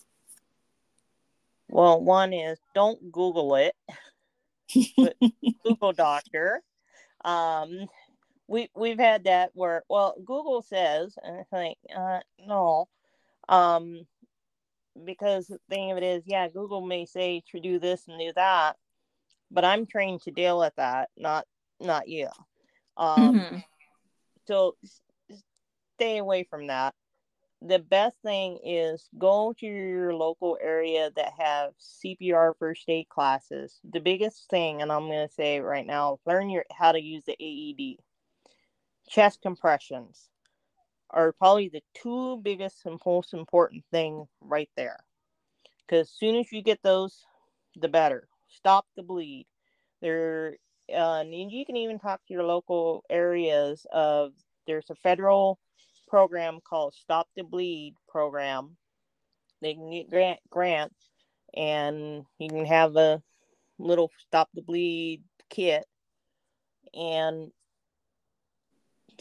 Well, one is don't Google it, but Google doctor. Um, we we've had that where, well, Google says, and I think, uh, no, um, because the thing of it is, yeah, Google may say to do this and do that, but I'm trained to deal with that, not not you. Um, Mm-hmm. so stay away from that. The best thing is go to your local area that have C P R first aid classes. The biggest thing, and I'm going to say right now, learn your how to use the A E D. Chest compressions are probably the two biggest and most important thing right there. Because as soon as you get those, the better. Stop the bleed. There, uh, and you can even talk to your local areas of. There's a federal program called Stop the Bleed program. They can get grant grants, and you can have a little Stop the Bleed kit, and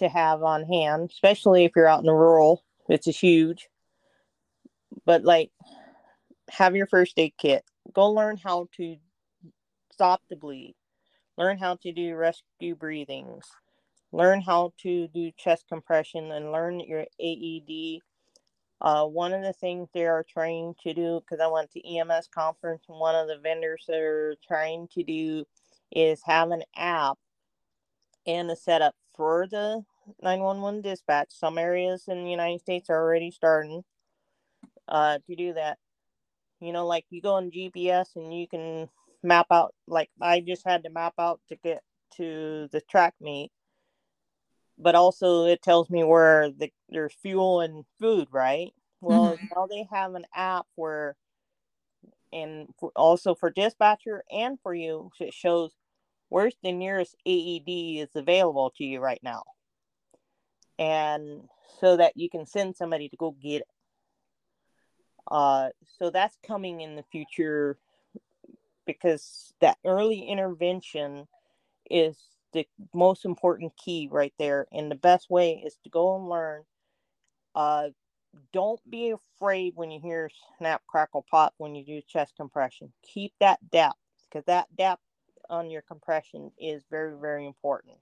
to have on hand, especially if you're out in the rural. It's a huge. But like, have your first aid kit. Go learn how to stop the bleed. Learn how to do rescue breathings. Learn how to do chest compression and learn your A E D. Uh, one of the things they are trying to do, because I went to E M S conference, and one of the vendors that are trying to do is have an app and a setup for the nine one one dispatch. Some areas in the United States are already starting uh, to do that. You know, like you go on G P S and you can map out, like I just had to map out to get to the track meet, but also it tells me where the, there's fuel and food, right? Well, mm-hmm. Now they have an app where, and for, also for dispatcher and for you, it shows where's the nearest A E D is available to you right now. And so that you can send somebody to go get it. Uh, so that's coming in the future, because that early intervention is the most important key right there. And the best way is to go and learn. Uh, don't be afraid when you hear snap, crackle, pop when you do chest compression. Keep that depth, because that depth on your compression is very, very important.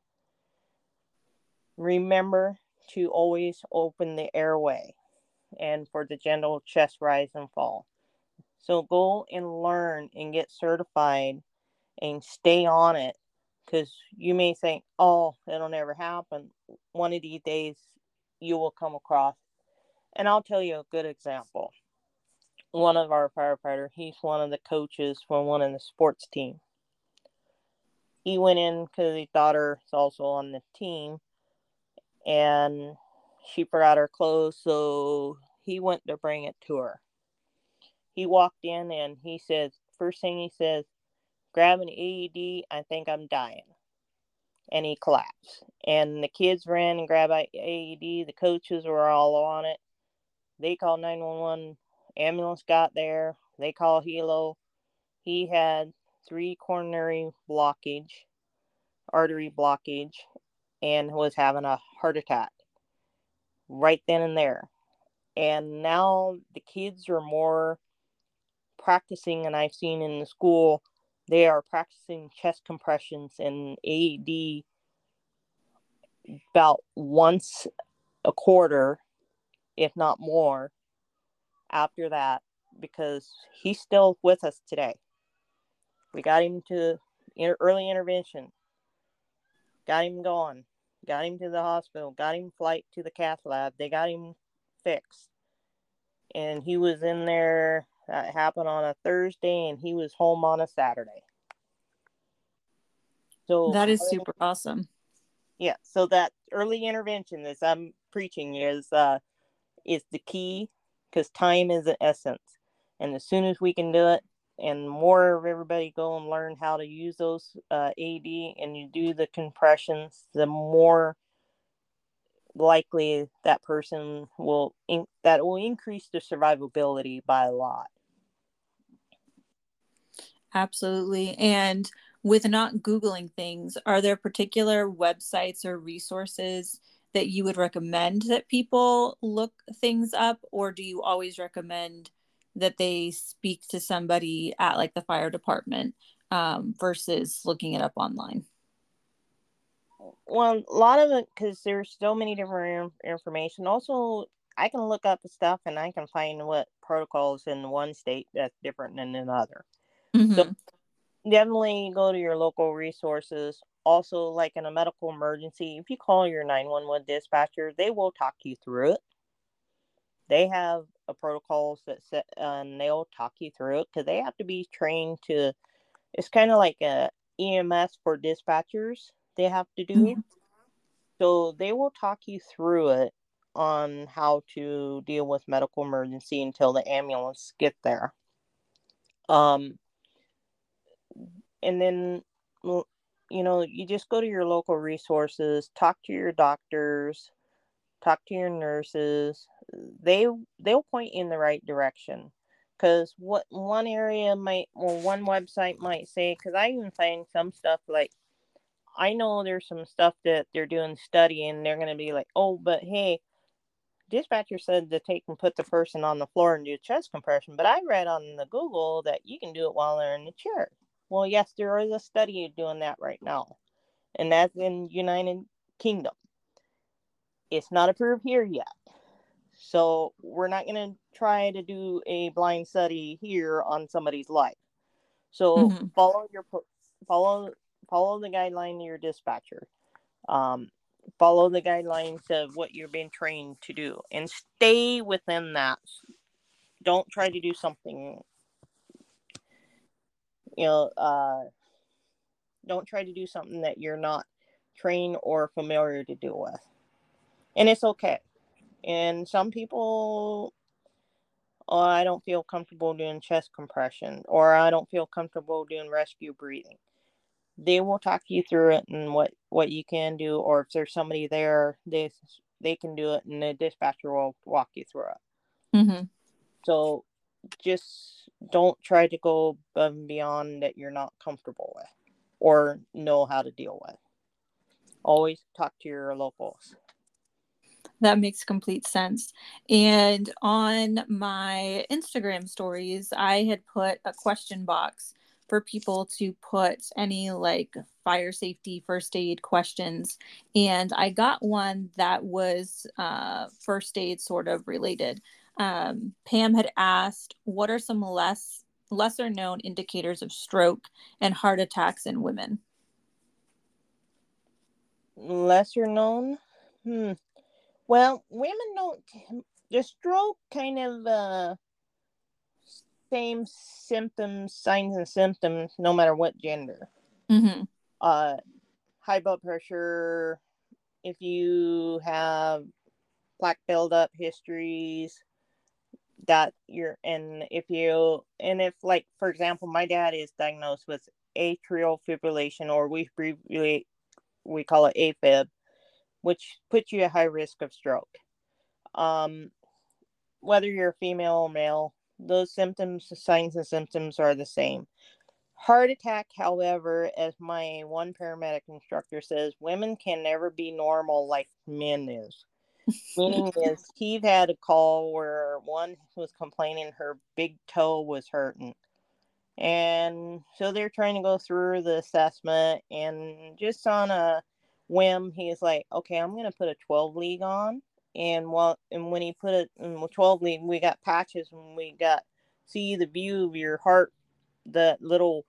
Remember to always open the airway and for the gentle chest rise and fall. So go and learn and get certified and stay on it, because you may think, oh, it'll never happen. One of these days you will come across. And I'll tell you a good example. One of our firefighters, he's one of the coaches for one of the sports team. He went in because his daughter is also on the team, and she forgot her clothes, so he went to bring it to her. He walked in and he says, first thing he says, grab an A E D, I think I'm dying. And he collapsed. And the kids ran and grabbed an A E D. The coaches were all on it. They called nine one one. Ambulance got there. They called Helo. He had three coronary blockage, artery blockage, and was having a heart attack right then and there. And now the kids are more practicing, and I've seen in the school, they are practicing chest compressions and A E D about once a quarter, if not more, after that, because he's still with us today. We got him to early intervention, got him going, got him to the hospital, got him flight to the cath lab. They got him fixed. And he was in there. That happened on a Thursday, and he was home on a Saturday. So that is super awesome. Yeah. So that early intervention that I'm preaching is uh, is the key, because time is an essence. And as soon as we can do it, and more of everybody go and learn how to use those uh, A D, and you do the compressions, the more likely that person will in- that will increase the survivability by a lot. Absolutely. And with not Googling things, are there particular websites or resources that you would recommend that people look things up, or do you always recommend that they speak to somebody at like the fire department um, versus looking it up online? Well, a lot of it, because there's so many different information. Also, I can look up the stuff and I can find what protocols in one state that's different than another. Mm-hmm. So definitely go to your local resources. Also, like in a medical emergency, if you call your nine one one dispatcher, they will talk you through it. They have a protocols that set, uh, and they'll talk you through it, because they have to be trained to. It's kind of like a E M S for dispatchers. They have to do. Mm-hmm. So they will talk you through it on how to deal with medical emergency until the ambulance get there. Um, and then, you know, you just go to your local resources, talk to your doctors, talk to your nurses. They, they'll point you in the right direction. Because what one area might, or one website might say, because I even find some stuff like, I know there's some stuff that they're doing studying. They're going to be like, oh, but hey, dispatcher said to take and put the person on the floor and do chest compression. But I read on the Google that you can do it while they're in the chair. Well, yes, there is a study doing that right now, and that's in United Kingdom. It's not approved here yet. So we're not going to try to do a blind study here on somebody's life. So mm-hmm. follow your follow follow the guideline of your dispatcher. Um, follow the guidelines of what you're being trained to do, and stay within that. Don't try to do something. You know, uh, don't try to do something that you're not trained or familiar to deal with, and it's okay. And some people, oh, I don't feel comfortable doing chest compression, or I don't feel comfortable doing rescue breathing. They will talk you through it and what, what you can do, or if there's somebody there, they they can do it, and the dispatcher will walk you through it. Mm-hmm. So just don't try to go above and beyond that you're not comfortable with or know how to deal with. Always talk to your locals. That makes complete sense. And on my Instagram stories, I had put a question box for people to put any like fire safety, first aid questions. And I got one that was uh, first aid sort of related. Um, Pam had asked, what are some less lesser known indicators of stroke and heart attacks in women? Lesser known? Hmm. Well, women don't, the stroke kind of, uh, same symptoms, signs and symptoms, no matter what gender. Mm-hmm. Uh, high blood pressure, if you have plaque buildup histories, that you're, and if you, and if like, for example, my dad is diagnosed with atrial fibrillation, or we abbreviate, we call it AFib, which puts you at high risk of stroke. Um, whether you're female or male, those symptoms, signs and symptoms are the same. Heart attack, however, as my one paramedic instructor says, women can never be normal like men is. Meaning is he'd had a call where one was complaining her big toe was hurting. And so they're trying to go through the assessment, and just on a whim, he's like, okay, I'm going to put a twelve league on. And well, and when he put it in the twelve league, we got patches, and we got see the view of your heart, the little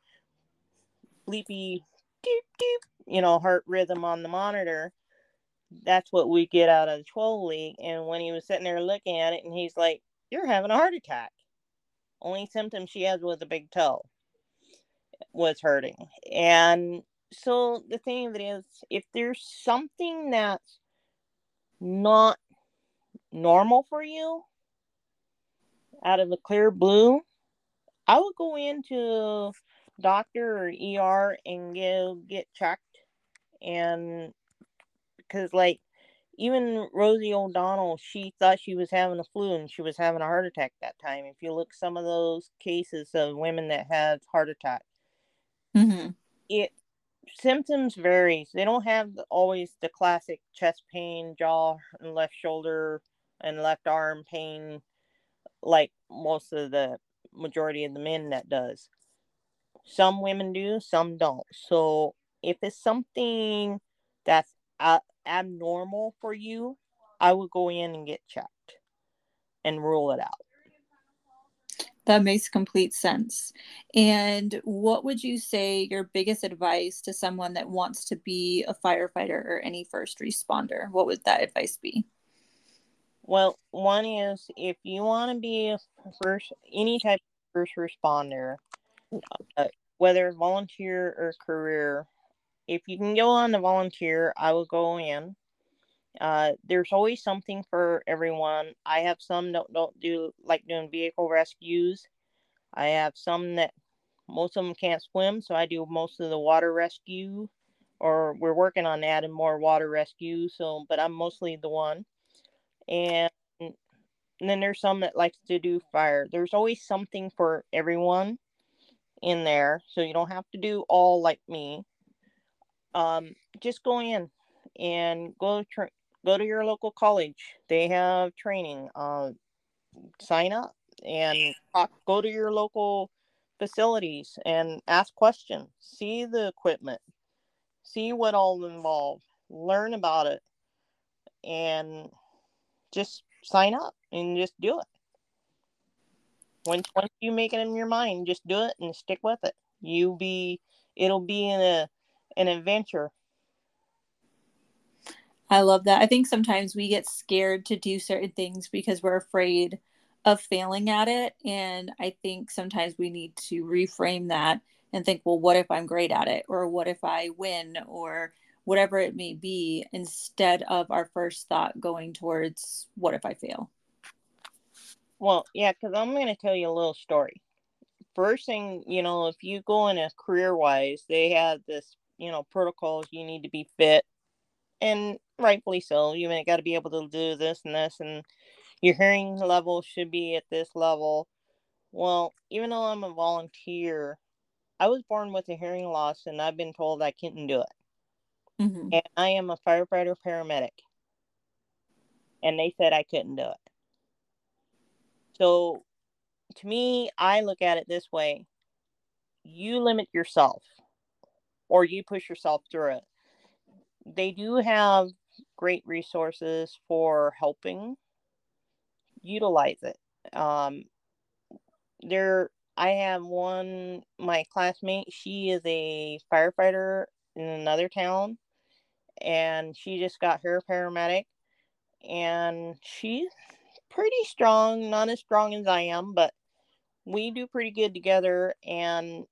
bleepy doop doop, you know, heart rhythm on the monitor. That's what we get out of the twelve league. And when he was sitting there looking at it, and he's like, you're having a heart attack. Only symptom she has was a big toe was hurting. And so the thing of it is, if there's something that's not normal for you out of the clear blue, I would go into doctor or E R and get, get checked. And because like even Rosie O'Donnell, she thought she was having a flu and she was having a heart attack that time. If you look some of those cases of women that had heart attack, mm-hmm. it symptoms varies. They don't have always the classic chest pain, jaw and left shoulder and left arm pain like most of the majority of the men that does. Some women do, some don't. So if it's something that's uh, abnormal for you, I would go in and get checked and rule it out. That makes complete sense. And what would you say your biggest advice to someone that wants to be a firefighter or any first responder? What would that advice be? Well, one is if you want to be a first, any type of first responder, uh, whether volunteer or career, if you can go on the volunteer, I will go in. Uh, there's always something for everyone. I have some that don't do like doing vehicle rescues. I have some that most of them can't swim, so I do most of the water rescue, or we're working on adding more water rescue. So, but I'm mostly the one. And, and then there's some that likes to do fire. There's always something for everyone in there, so you don't have to do all like me. Um, just go in and go tra- go to your local college. They have training. Uh, sign up and talk, go to your local facilities and ask questions. See the equipment. See what all involved. Learn about it and just sign up and just do it. Once once you make it in your mind, just do it and stick with it. You be it'll be in a an adventure. I love that. I think sometimes we get scared to do certain things because we're afraid of failing at it. And I think sometimes we need to reframe that and think, well, what if I'm great at it? Or what if I win? Or whatever it may be, instead of our first thought going towards, what if I fail? Well, yeah, because I'm going to tell you a little story. First thing, you know, if you go in a career wise, they have this, you know, protocols. You need to be fit, and rightfully so. You got to be able to do this and this, and your hearing level should be at this level. Well, even though I'm a volunteer, I was born with a hearing loss, and I've been told I couldn't do it. Mm-hmm. And I am a firefighter paramedic, and they said I couldn't do it. So to me, I look at it this way: you limit yourself, or you push yourself through it. They do have great resources for helping. Utilize it. Um, there, I have one, my classmate, she is a firefighter in another town, and she just got her paramedic, and she's pretty strong, not as strong as I am, but we do pretty good together. And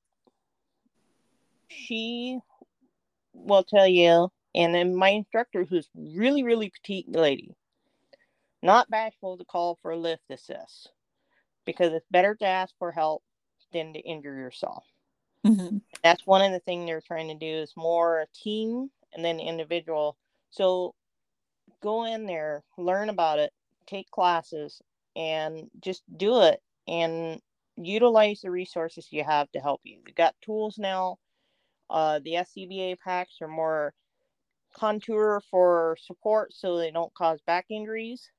she will tell you, and then my instructor, who's really, really petite lady, not bashful to call for a lift assist, because it's better to ask for help than to injure yourself. Mm-hmm. That's one of the things they're trying to do, is more team and then individual. So go in there, learn about it, take classes, and just do it and utilize the resources you have to help you. You got tools now. Uh, the S C B A packs are more contour for support so they don't cause back injuries.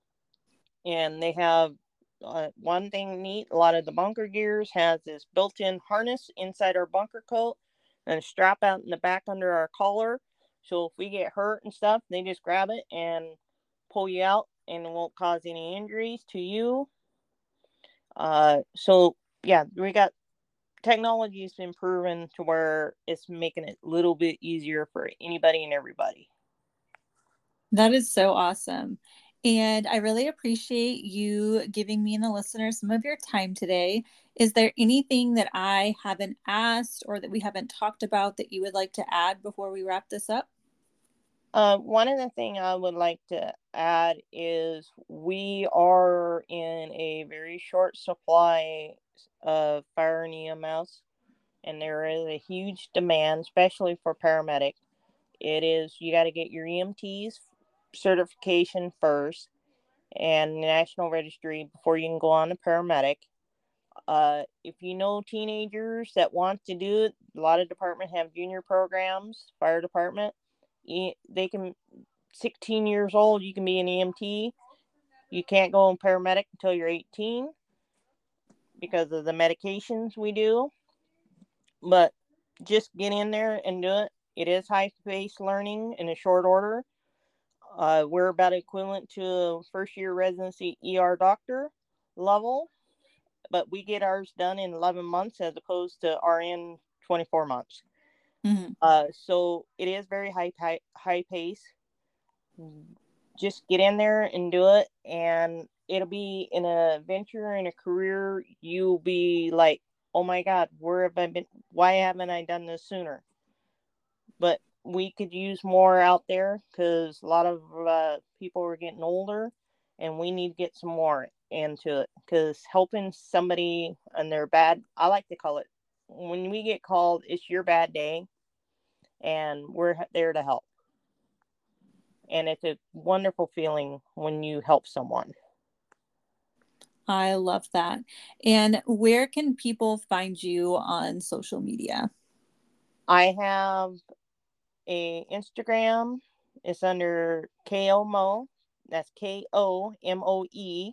And they have uh, one thing neat, a lot of the bunker gears has this built-in harness inside our bunker coat and a strap out in the back under our collar. So if we get hurt and stuff, they just grab it and pull you out, and it won't cause any injuries to you. Uh, so yeah, we got technology's been proven to where it's making it a little bit easier for anybody and everybody. That is so awesome. And I really appreciate you giving me and the listeners some of your time today. Is there anything that I haven't asked or that we haven't talked about that you would like to add before we wrap this up? Uh, one of the things I would like to add is we are in a very short supply of fire and E M S, and there is a huge demand, especially for paramedic. It is, you got to get your E M T's certification first and National Registry before you can go on to paramedic. Uh, if you know teenagers that want to do it, a lot of departments have junior programs, fire department. They can, sixteen years old, you can be an E M T. You can't go in paramedic until you're eighteen because of the medications we do. But just get in there and do it. It is high-paced learning in a short order. Uh, we're about equivalent to a first-year residency E R doctor level, but we get ours done in eleven months as opposed to R N twenty-four months. Mm-hmm. Uh, so it is very high, high, high pace. Just get in there and do it, and it'll be in a venture, in a career. You'll be like, oh my god, where have I been? Why haven't I done this sooner? But we could use more out there, because a lot of uh, people are getting older, and we need to get some more into it, because helping somebody and their bad, I like to call it, when we get called, it's your bad day, and we're there to help. And it's a wonderful feeling when you help someone. I love that. And where can people find you on social media? I have a Instagram. It's under K O M O. That's K O M O E.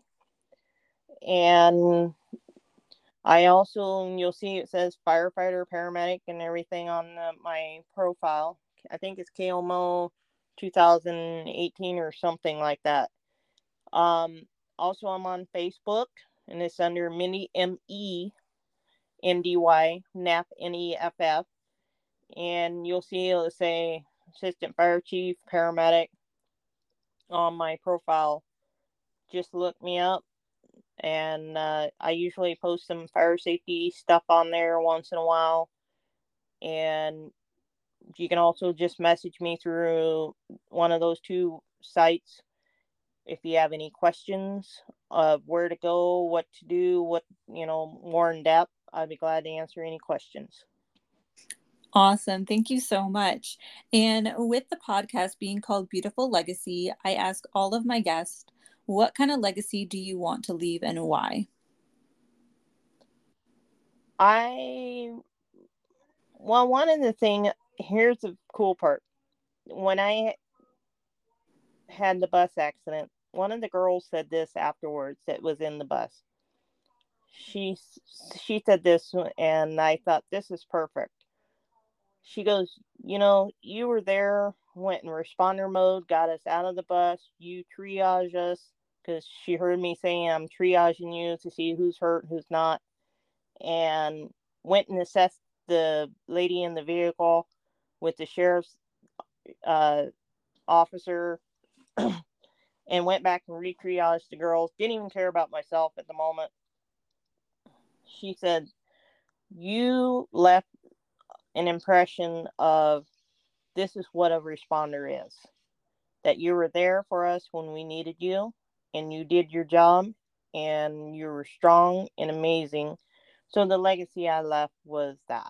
And I also, you'll see it says firefighter, paramedic, and everything on the, my profile. I think it's K O M O twenty eighteen or something like that. Um, also, I'm on Facebook, and it's under Mindy M E M D Y, N E F, N E F F. And you'll see it'll say Assistant Fire Chief, Paramedic on my profile. Just look me up. And uh, I usually post some fire safety stuff on there once in a while. And you can also just message me through one of those two sites if you have any questions of where to go, what to do, what, you know, more in depth. I'd be glad to answer any questions. Awesome. Thank you so much. And with the podcast being called Beautiful Legacy, I ask all of my guests, what kind of legacy do you want to leave and why? I, well, one of the things, here's the cool part. When I had the bus accident, one of the girls said this afterwards that was in the bus. She, she said this, and I thought, this is perfect. She goes, you know, you were there, went in responder mode, got us out of the bus, you triage us, because she heard me saying I'm triaging you to see who's hurt, who's not, and went and assessed the lady in the vehicle with the sheriff's uh, officer and went back and re-triaged the girls. Didn't even care about myself at the moment. She said, you left an impression of this is what a responder is. That you were there for us when we needed you, and you did your job, and you were strong and amazing. So the legacy I left was that.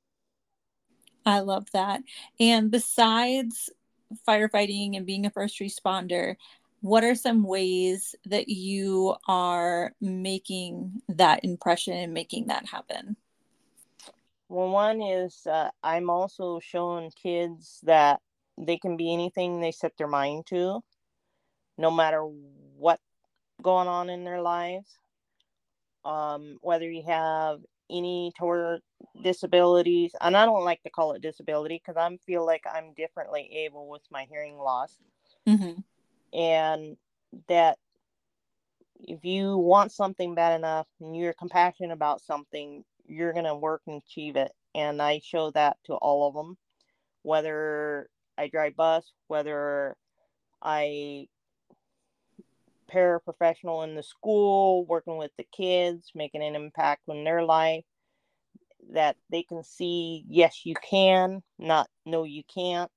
I love that. And besides firefighting and being a first responder, what are some ways that you are making that impression and making that happen? Well, one is uh, I'm also showing kids that they can be anything they set their mind to, no matter what's going on in their lives. Um, whether you have any toward disabilities, and I don't like to call it disability because I feel like I'm differently able with my hearing loss. Mm-hmm. And that if you want something bad enough and you're compassionate about something, you're going to work and achieve it. And I show that to all of them, whether I drive bus, whether I paraprofessional in the school, working with the kids, making an impact in their life, that they can see, yes, you can, not no, you can't.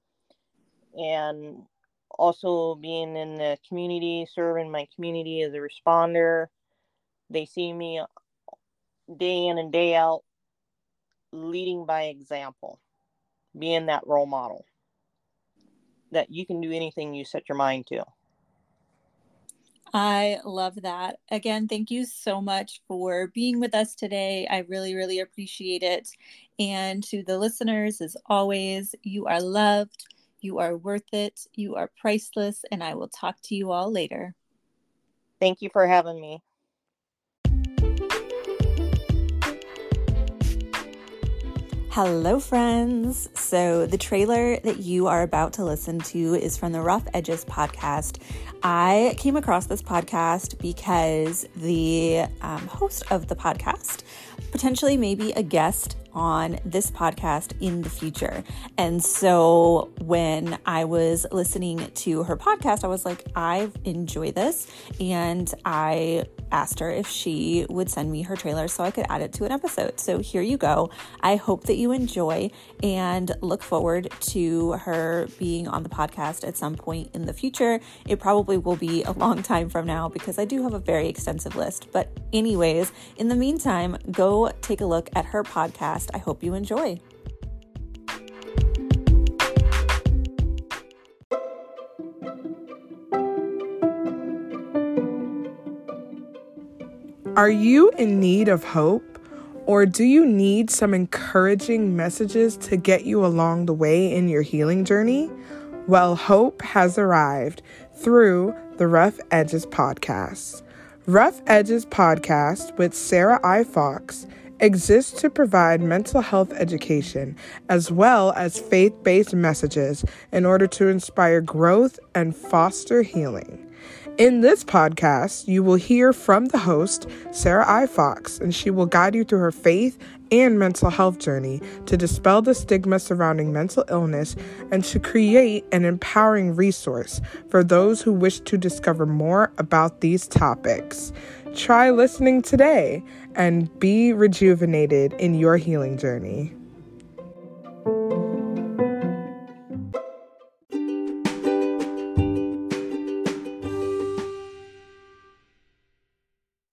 And also being in the community, serving my community as a responder, they see me day in and day out leading by example, being that role model, that you can do anything you set your mind to. I love that. Again, thank you so much for being with us today. I really, really appreciate it. And to the listeners, as always, you are loved, you are worth it, you are priceless, and I will talk to you all later. Thank you for having me. Hello, friends. So the trailer that you are about to listen to is from the Rough Edges podcast. I came across this podcast because the um, host of the podcast potentially may be a guest on this podcast in the future. And so when I was listening to her podcast, I was like, I enjoy this. And I asked her if she would send me her trailer so I could add it to an episode. So here you go. I hope that you enjoy and look forward to her being on the podcast at some point in the future. It probably will be a long time from now because I do have a very extensive list. But anyways, in the meantime, go take a look at her podcast. I hope you enjoy. Are you in need of hope Or do you need some encouraging messages to get you along the way in your healing journey? Well, hope has arrived through the Rough Edges podcast. Rough Edges podcast with Sarah I. Fox exists to provide mental health education as well as faith-based messages in order to inspire growth and foster healing. In this podcast, you will hear from the host, Sarah I. Fox, and she will guide you through her faith and mental health journey to dispel the stigma surrounding mental illness and to create an empowering resource for those who wish to discover more about these topics. Try listening today and be rejuvenated in your healing journey.